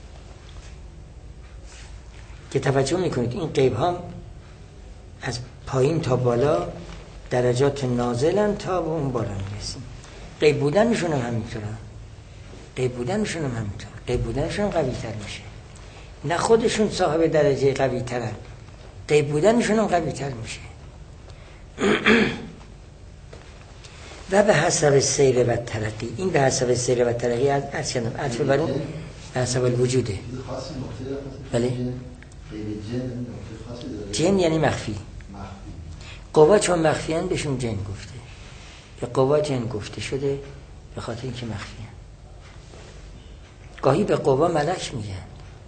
Speaker 1: که توجه میکنید این غیب ها از پایین تا بالا درجات نازلن تا به اون بالا میرسیم. غیب بودنشون هم همینطوره، غیب بودنشون هم همینطوره، غیب بودنشون قوی تر میشه. نه خودشون صاحب درجه قوی ترن، غیب بودنشون هم قوی تر میشه. و به حسب سیر و ترقی. این به حسب سیر و ترقی از چندم عطف بر اون به حسب الوجوده. بله؟ جن یعنی مخفی. قوا چون مخفی هن بهشون جن گفته، یا قوا جن گفته شده به خاطر اینکه مخفی هن. گاهی به قوا ملک میگن،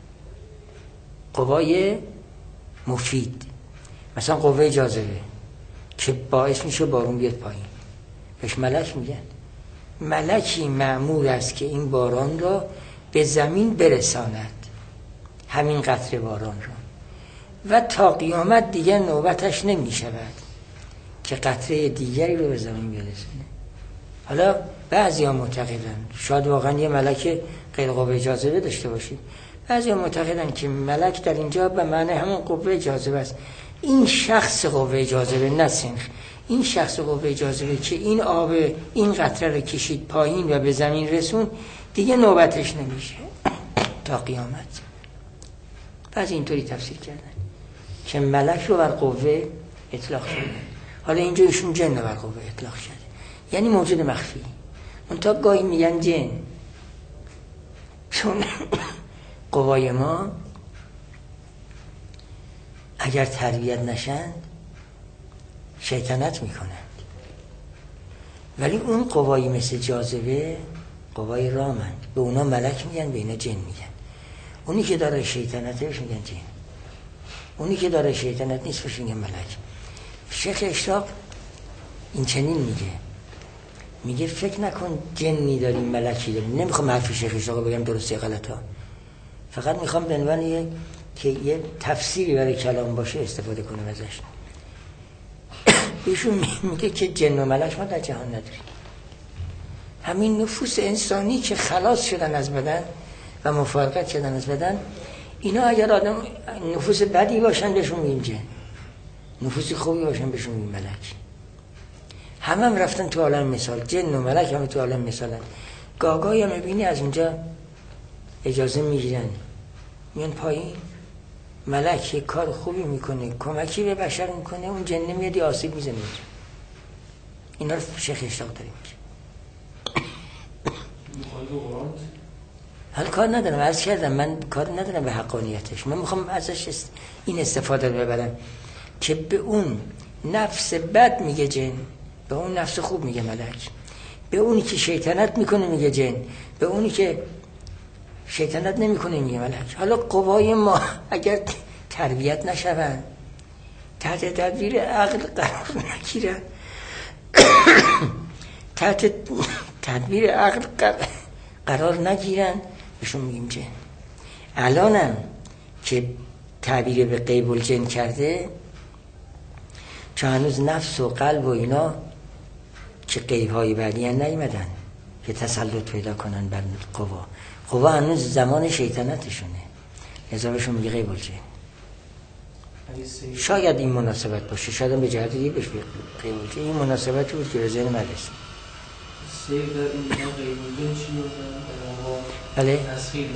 Speaker 1: قوای مفید، مثلا قوه جاذبه که باعث میشه بارون بیاد پایین، بهش ملک میگن. ملکی مأمور است که این باران را به زمین برساند، همین قطره باران را، و تا قیامت دیگر نوبتش نمی شود که قطره دیگری رو به زمین برسونه. حالا بعضی ها معتقدن شاید واقعا یه ملک غیر قوه جاذبه داشته باشید، بعضی ها معتقدن که ملک در اینجا به معنی همون قوه جاذبه است. این شخص قوه جاذبه نه سنخ، این شخص قوه جاذبه که این آب این قطره رو کشید پایین و به زمین رسون دیگه نوبتش نمیشه تا قیامت. بعضی اینطوری تفسیر کردن که ملک رو بر قوه اطلاق شده. حالا اینجا ایشون جن رو بر قوه اطلاق شده، یعنی موجود مخفی. منتها گاهی میگن جن چون قوای ما اگر تربیت نشند شیطنت میکنند. ولی اون قوایی مثل جاذبه قوای رامن، به اونا ملک میگن، به اینا جن میگن. اونی که داره شیطنته بهش میگن جن، اونی که داره شیطنت نیست بهش میگن ملک. شیخ اشراق این چنین میگه فکر نکن جنی داریم ملکی داریم. نمیخوام حرف شیخ اشراق بگم درسته غلطه، فقط میخوام به عنوان که یه تفسیری برای کلام باشه استفاده کنم ازش. ایشون میگه که جن و ملک ما در جهان نداریم. همین نفوس انسانی که خلاص شدن از بدن و مفارقت شدن از بدن، اینا اگر آدم نفوس بدی باشن بهشون میگیم جن، نفوس خوبی باشن بهشون میگیم ملک. هم رفتن تو عالم مثال، جن و ملک هم تو عالم مثالن. گاگایی هم میبینی از اونجا اجازه میگیرن میان پایین، ملک یک کار خوبی میکنه، کمکی به بشر میکنه، اون جن میاد آسیب میزنه. اینا رو شیخ اشراق داریم. حالا کار ندارم، عرض کردم من کار ندارم به حقانیتش، من میخوام ازش این استفاده رو ببرم که به اون نفس بد میگه جن، به اون نفس خوب میگه ملک، به اونی که شیطنت میکنه میگه جن، به اونی که شیطنت نمیکنه میگه ملک. حالا قوای ما اگر تربیت نشون، تحت تدبیر عقل قرار نگیرن، تحت تدبیر عقل قرار نگیرن، بهشون میگیم جن. الانم که تعبیر به غیب الجن کرده، چون هنوز نفس و قلب و اینا که غیب‌های بعدی نیومدن که تسلط پیدا کنن بر قوا هنوز زمان شیطنتشونه، لذا بهشون میگه غیب الجن. شاید این مناسبت باشه، شاید به جهت دیگه بهش غیب الجن. این مناسبتی بود که به ذهن من رسید.
Speaker 3: سیر در این غیب الجن چی میگن؟
Speaker 1: بله؟
Speaker 3: تسخیرشه؟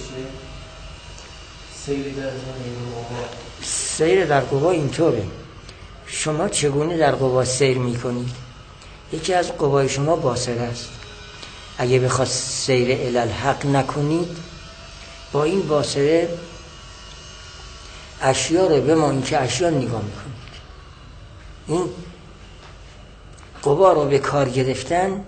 Speaker 3: سیر در قوا.
Speaker 1: سیر در قوا اینطوره. شما چگونه در قوا سیر میکنید؟ یکی از قوای شما باصره است. اگه بخواد سیر الالحق نکنید، با این باصره اشیا رو به ما اینکه اشیا نگاه میکنید. این قوا رو به کار گرفتن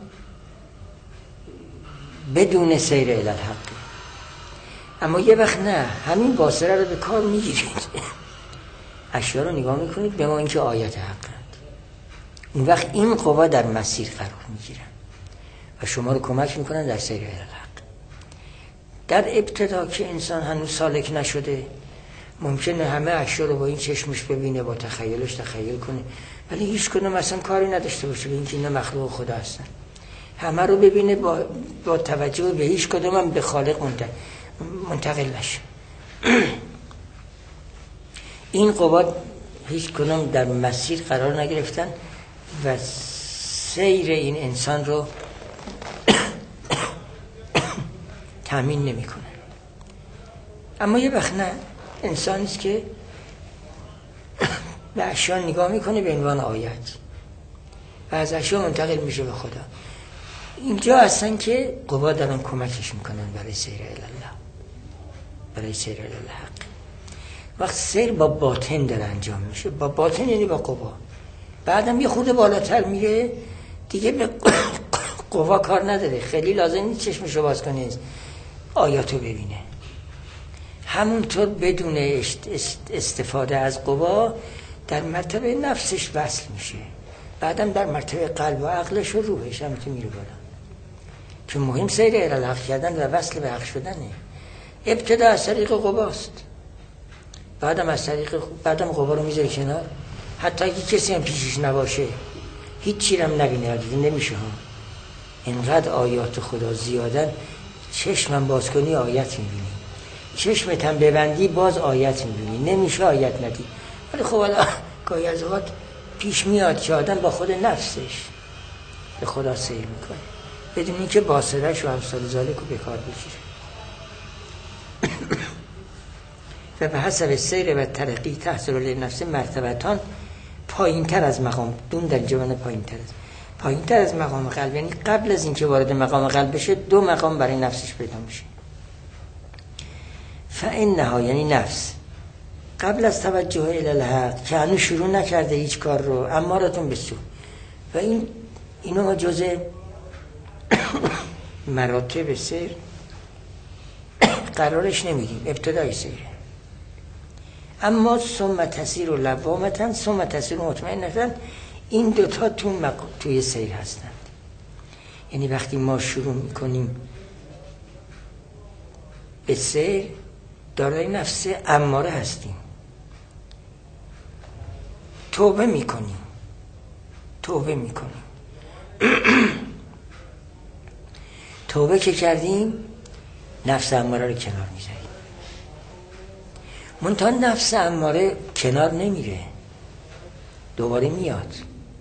Speaker 1: بدون سیر الالحق. اما یه وقت نه، همین باصره رو به کار میگیرید، اشیا رو نگاه میکنید به ما اینکه آیت حقند. اون وقت این قوا در مسیر قرار میگیرن و شما رو کمک میکنن در سیر الالحق. در ابتدا که انسان هنوز سالک نشده، ممکنه همه اشیا رو با این چشمش ببینه، با تخیلش تخیل کنه، ولی هیچ کدوم اصلا کاری نداشته باشه به اینکه اینا مخلوق خدا هستن. همه رو ببینه با توجه به هیچ کدوم هم به خالق منتقل نشه. این قوا هیچ کدوم در مسیر قرار نگرفتن و سیر این انسان رو تامین نمی‌کنه. اما یه وقت نه، انسانیست که به اشیا نگاه میکنه به عنوان آیت و از اشیا منتقل میشه به خدا. اینجا هستن که قوا دارن کمکش میکنن برای سیر الله، برای سیر الالحق. وقت سیر با باطن داره انجام میشه، با باطن یعنی با قوا. بعدم یه خود بالاتر میره دیگه، به قوا کار نداره، خیلی لازم نیست چشمشو باز کنه آیاتو ببینه. همونطور بدون استفاده از قوا در مرتبه نفسش وصل میشه، بعدم در مرتبه قلب و عقلش و روحش هم تو میره بالا. چون مهم سیر الالحق کردن و وصل به حق شدنه. ابتدا از طریق قواست، بعدم قوا رو میذاره کنار. حتی اگه کسی هم پیشش نباشه، هیچ چی هم نبینه، دیگه نمیشه ها. اینقدر آیات خدا زیادن، چشمم باز کنی آیت میبینی، چشمت هم ببندی باز آیت میبینی، نمیشه آیت ندی. ولی خب حالا گاهی از اوقات پیش میاد که آدم با خود نفسش به خدا سیر میکنه بدون اینکه باصرش و امثال ذالک رو به کار بگیره. و به حسب سیر و ترقی تحصیل لنفس مرتبتان، پایین تر از مقام دون در جوان پایین تر از مقام قلب، یعنی قبل از اینکه وارد مقام قلب بشه 2 مقام برای نفسش پیدا میشه. فانها یعنی نفس قبل از توجه الالحق که هنوز شروع نکرده هیچ کار رو، امارتون به سو، و اینو جزء مراتب سیر قرارش نمیدیم، ابتدای سیره. اما ثم تسیر و لوامتن ثم تسیر و مطمئنتن، این دوتا توی سیر هستند. یعنی وقتی ما شروع میکنیم به سیر دارای نفس اماره هستیم، توبه میکنیم توبه که کردیم نفس اماره رو کنار میذاریم. منتها نفس اماره کنار نمیره، دوباره میاد.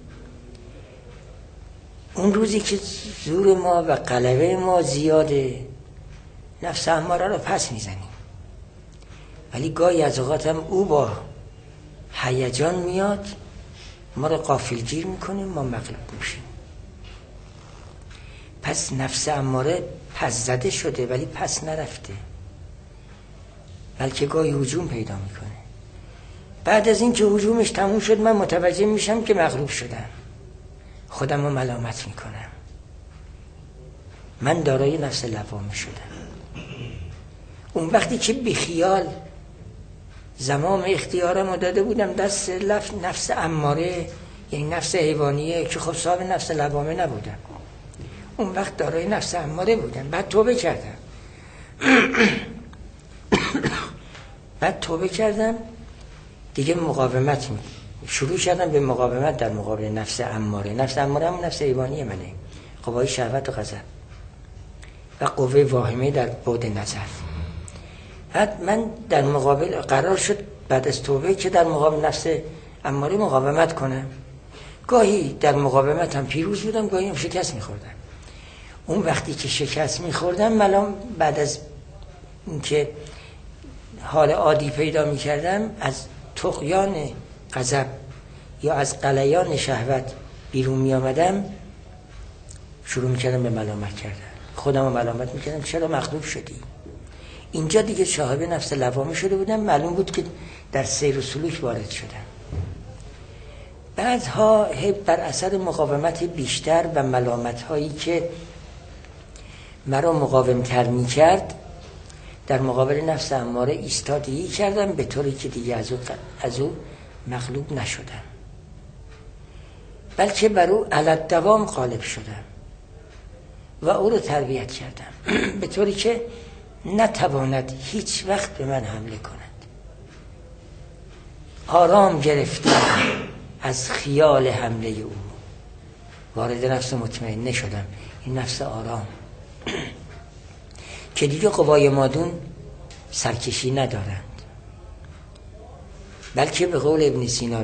Speaker 1: اون روزی که زور ما و غلبه ما زیاده نفس اماره رو پس میزنیم، ولی گاهی از اوقات هم او با هیجان میاد ما رو غافلگیر میکنیم، ما مغلوب میشیم. پس نفس اماره پس زده شده ولی پس نرفته، بلکه گاهی هجوم پیدا میکنه. بعد از این که هجومش تموم شد من متوجه میشم که مغلوب شدم، خودم رو ملامت میکنم، من دارای نفس لوامه شدم. اون وقتی که بیخیال زمام اختیارم رو داده بودم دست نفس اماره، یعنی نفس حیوانیه که خب صاحب نفس لوامه نبودم، اون وقت دارای نفس اماره بودم. بعد توبه کردم دیگه مقاومت شروع کردم به مقاومت در مقابل نفس اماره. نفس اماره هم نفس حیوانی منه، قوای شهوت و غضب و قوه واهمه در بعد نظر. بعد من در مقابل قرار شد بعد از توبه که در مقابل نفس اماره مقاومت کنم. گاهی در مقاومت هم پیروز بودم، گاهی هم شکست میخوردم. اون وقتی که شکست میخوردم ملام بعد از اینکه حال عادی پیدا میکردم از طغیان غضب یا از غلیان شهوت بیرون میامدم، شروع میکردم به ملامت کردن، خودم رو ملامت میکردم چرا مغلوب شدی. اینجا دیگه صاحب نفس لوامه شده بودم، معلوم بود که در سیر و سلوک وارد شدم. بعدها بر اثر مقاومت بیشتر و ملامت هایی که مرا مقاومتر میکرد در مقابل نفس اماره ایستادگی کردم، به طوری که دیگه از او مغلوب نشدم، بلکه بر او علی دوام غالب شدم و او رو تربیت کردم به طوری که نتواند هیچ وقت به من حمله کند. آرام گرفتم از خیال حمله او، وارد نفس مطمئنه شدم، این نفس آرام که دیگه قوای مادون سرکشی ندارند، بلکه به قول ابن سینا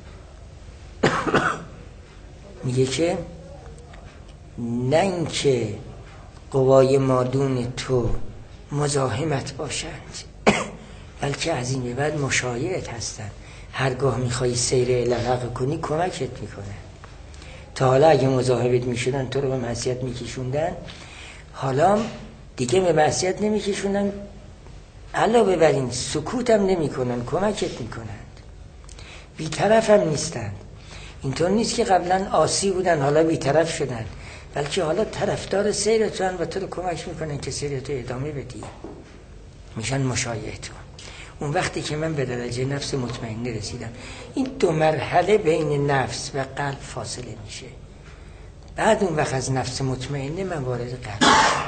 Speaker 1: میگه که نه اینکه قوای مادون تو مزاحمت باشند بلکه از این به بعد مشایعت هستند. هرگاه میخوایی سیر الحق کنی کمکت میکنن. تا حالا اگه مزاحمت میشدن تو رو به معصیت میکشوندن، حالا دیگه به معصیت نمیکشوندن، علاوه بر این سکوت هم نمی کنن، کمکت میکنند، بی‌طرف هم نیستند. اینطور نیست که قبلا عاصی بودن حالا بی‌طرف شدن، بلکه حالا طرفدار سیرتون و تو رو کمک میکنن که سیرتو ادامه بدی، میشن مشایعتون. اون وقتی که من به درجه نفس مطمئنه رسیدم، این دو مرحله بین نفس و قلب فاصله میشه. بعد اون وقت از نفس مطمئنه من وارد قلب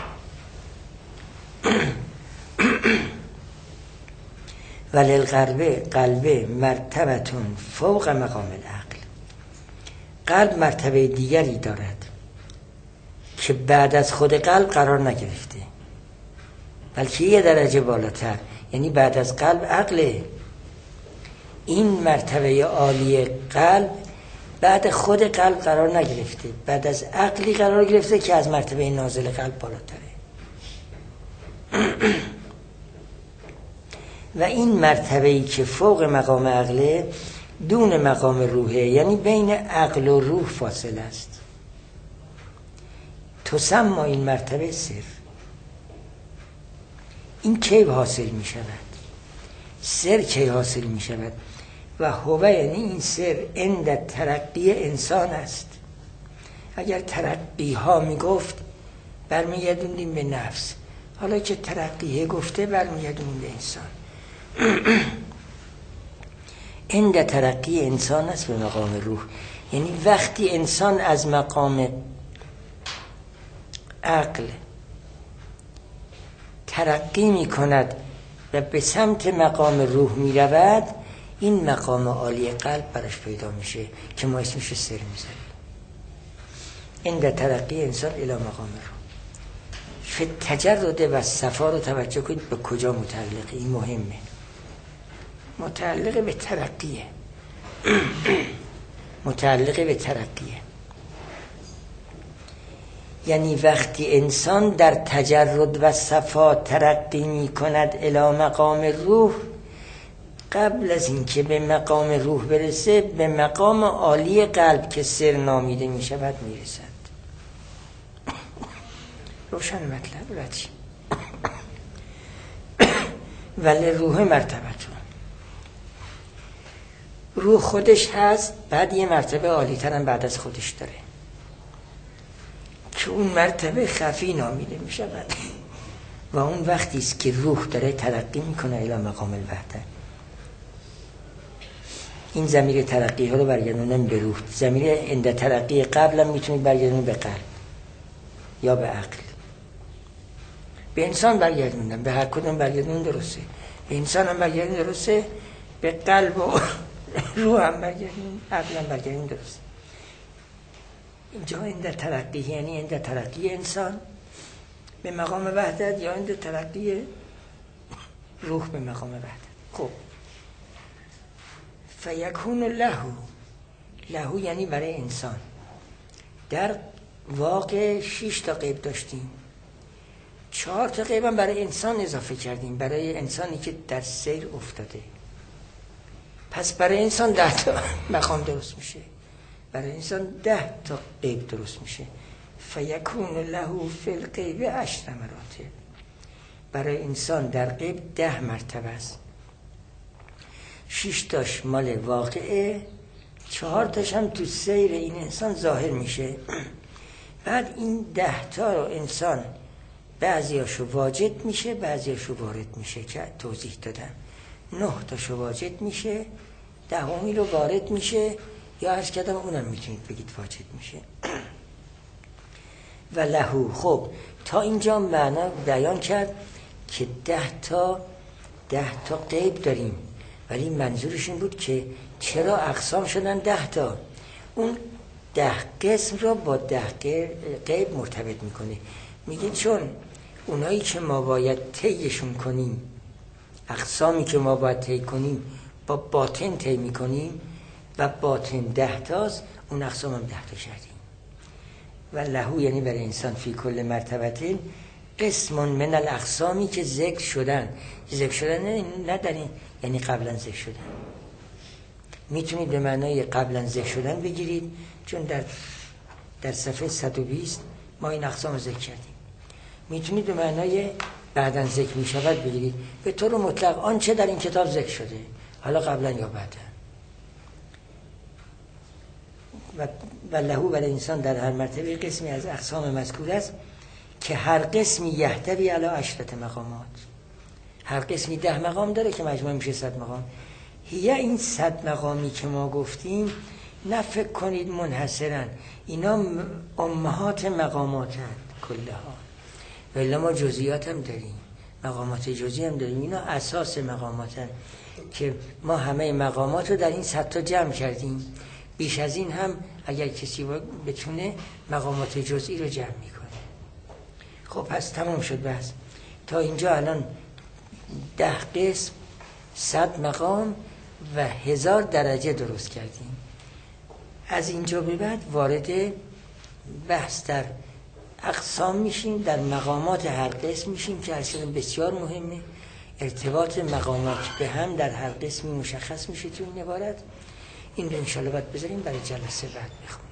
Speaker 1: قلب مرتبتون فوق مقام العقل. قلب مرتبه دیگری دارد که بعد از خود قلب قرار نگرفته، بلکه یه درجه بالاتر، یعنی بعد از قلب عقله. این مرتبه عالی قلب بعد خود قلب قرار نگرفته، بعد از عقلی قرار گرفته که از مرتبه نازل قلب بالاتره. و این مرتبه‌ای که فوق مقام عقله دون مقام روحه، یعنی بین عقل و روح فاصله است. تسمى این مرتبه سر. این کی حاصل می شود؟ سر کی حاصل می شود؟ و هو یعنی این سر عند ترقی انسان است. اگر ترقی ها می گفت برمیگردوندیم به نفس. حالا که ترقیه گفته برمیگردوندیم به انسان. عند ترقی انسان است به مقام روح، یعنی وقتی انسان از مقام عقل ترقی می کند و به سمت مقام روح می رود، این مقام عالی قلب براش پیدا میشه که ما اسمش سر میذاریم. عند ترقی انسان الی مقام روح. فی تجرد و صفا رو توجه کنید به کجا متعلقه، این مهمه. متعلق به ترقیه. متعلق به ترقیه، یعنی وقتی انسان در تجرد و صفا ترقی می کند الی مقام روح، قبل از اینکه به مقام روح برسه به مقام عالی قلب که سر نامیده می شود می رسد. روشن مطلب رچی. ولی روح مرتبتون، روح خودش هست، بعد یه مرتبه عالی ترم بعد از خودش داره که اون مرتبه خفی نامیده می شود و اون وقتی است که روح داره ترقی میکنه الی مقام الوحده. این ضمیر ترقی ها رو برگردوندن به روح. ضمیر عند ترقی قبل هم میتونید برگردونید به قلب یا به عقل. به انسان برگردوندن، به هر کدوم برگردوندن درسته. به انسان هم برگردوندن درسته، به قلب و روح هم برگردوندن، عقل هم برگردوندن درسته. اینجا عند ترقی یعنی عند ترقی انسان به مقام وحدت یا عند ترقی روح به مقام وحدت. خب فیکون له یعنی برای انسان. در واقع 6 تا غیب داشتیم، 4 تا غیب هم برای انسان اضافه کردیم، برای انسانی که در سیر افتاده. پس برای انسان 10 تا مقام درست میشه، برای انسان 10 تا غیب درست میشه. فیکون له فی الغیب 10 مراتب. برای انسان در غیب 10 مرتبه است. 6 تاش مال واقعه، 4 تاش هم تو سیر این انسان ظاهر میشه. بعد این 10 تا رو انسان بعضیاشو واجد میشه، بعضیاشو وارد میشه که توضیح دادم. 9 تاشو واجد میشه، 10می رو وارد میشه، یا عرض کردم اونم میتونید بگید واجد میشه. و لهو. خب تا اینجا معنا بیان کرد که 10 تا غیب داریم، ولی منظورش این بود که چرا اقسام شدن 10 تا. اون 10 قسم رو با 10 غیب مرتبط میکنه. میگه چون اونایی که ما باید طیشون کنیم، اقسامی که ما باید طی کنیم با باطن طی میکنیم و باطن 10 تاست، اون اقسام هم 10 تا کردیم. و لهو یعنی برای انسان فی کل مرتبتین قسم من الاقسامی که ذکر شدن نه در این یعنی قبلا ذکر شدن. میتونید به معنای قبلا ذکر شدن بگیرید، چون در صفحه 120 ما این اقسام ذکر کردیم. میتونید به معنای بعداً ذکر میشود بگیرید، به طور مطلق آنچه در این کتاب ذکر شده، حالا قبلا یا بعدا. و لهو برای انسان در هر مرتبه قسمی از اقسام مذکور است که هر قسمی یحتوی علی 10 مقامات. هر قسمی 10 مقام داره که مجموع میشه 100 مقام. هیا این 100 مقامی که ما گفتیم نه فکر کنید منحصرن، اینا امهات مقامات هست کلها. ولی ما جزئیات هم داریم، مقامات جزئی هم داریم. اینا اساس مقامات هست که ما همه مقامات رو در این 100 تا جمع کردیم. بیش از این هم اگر کسی بتونه مقامات جزئی رو جمع میکنه. خب پس تمام شد بحث. تا اینجا الان 10 قسم، 100 مقام و 1000 درجه درست کردیم. از اینجا به بعد وارد بحث در اقسام میشیم، در مقامات هر قسم میشیم که اصلا بسیار مهمه. ارتباط مقامات به هم در هر قسمی مشخص میشه تو این عبارت. این رو انشاءالله باید بذاریم برای جلسه بعد بخونیم.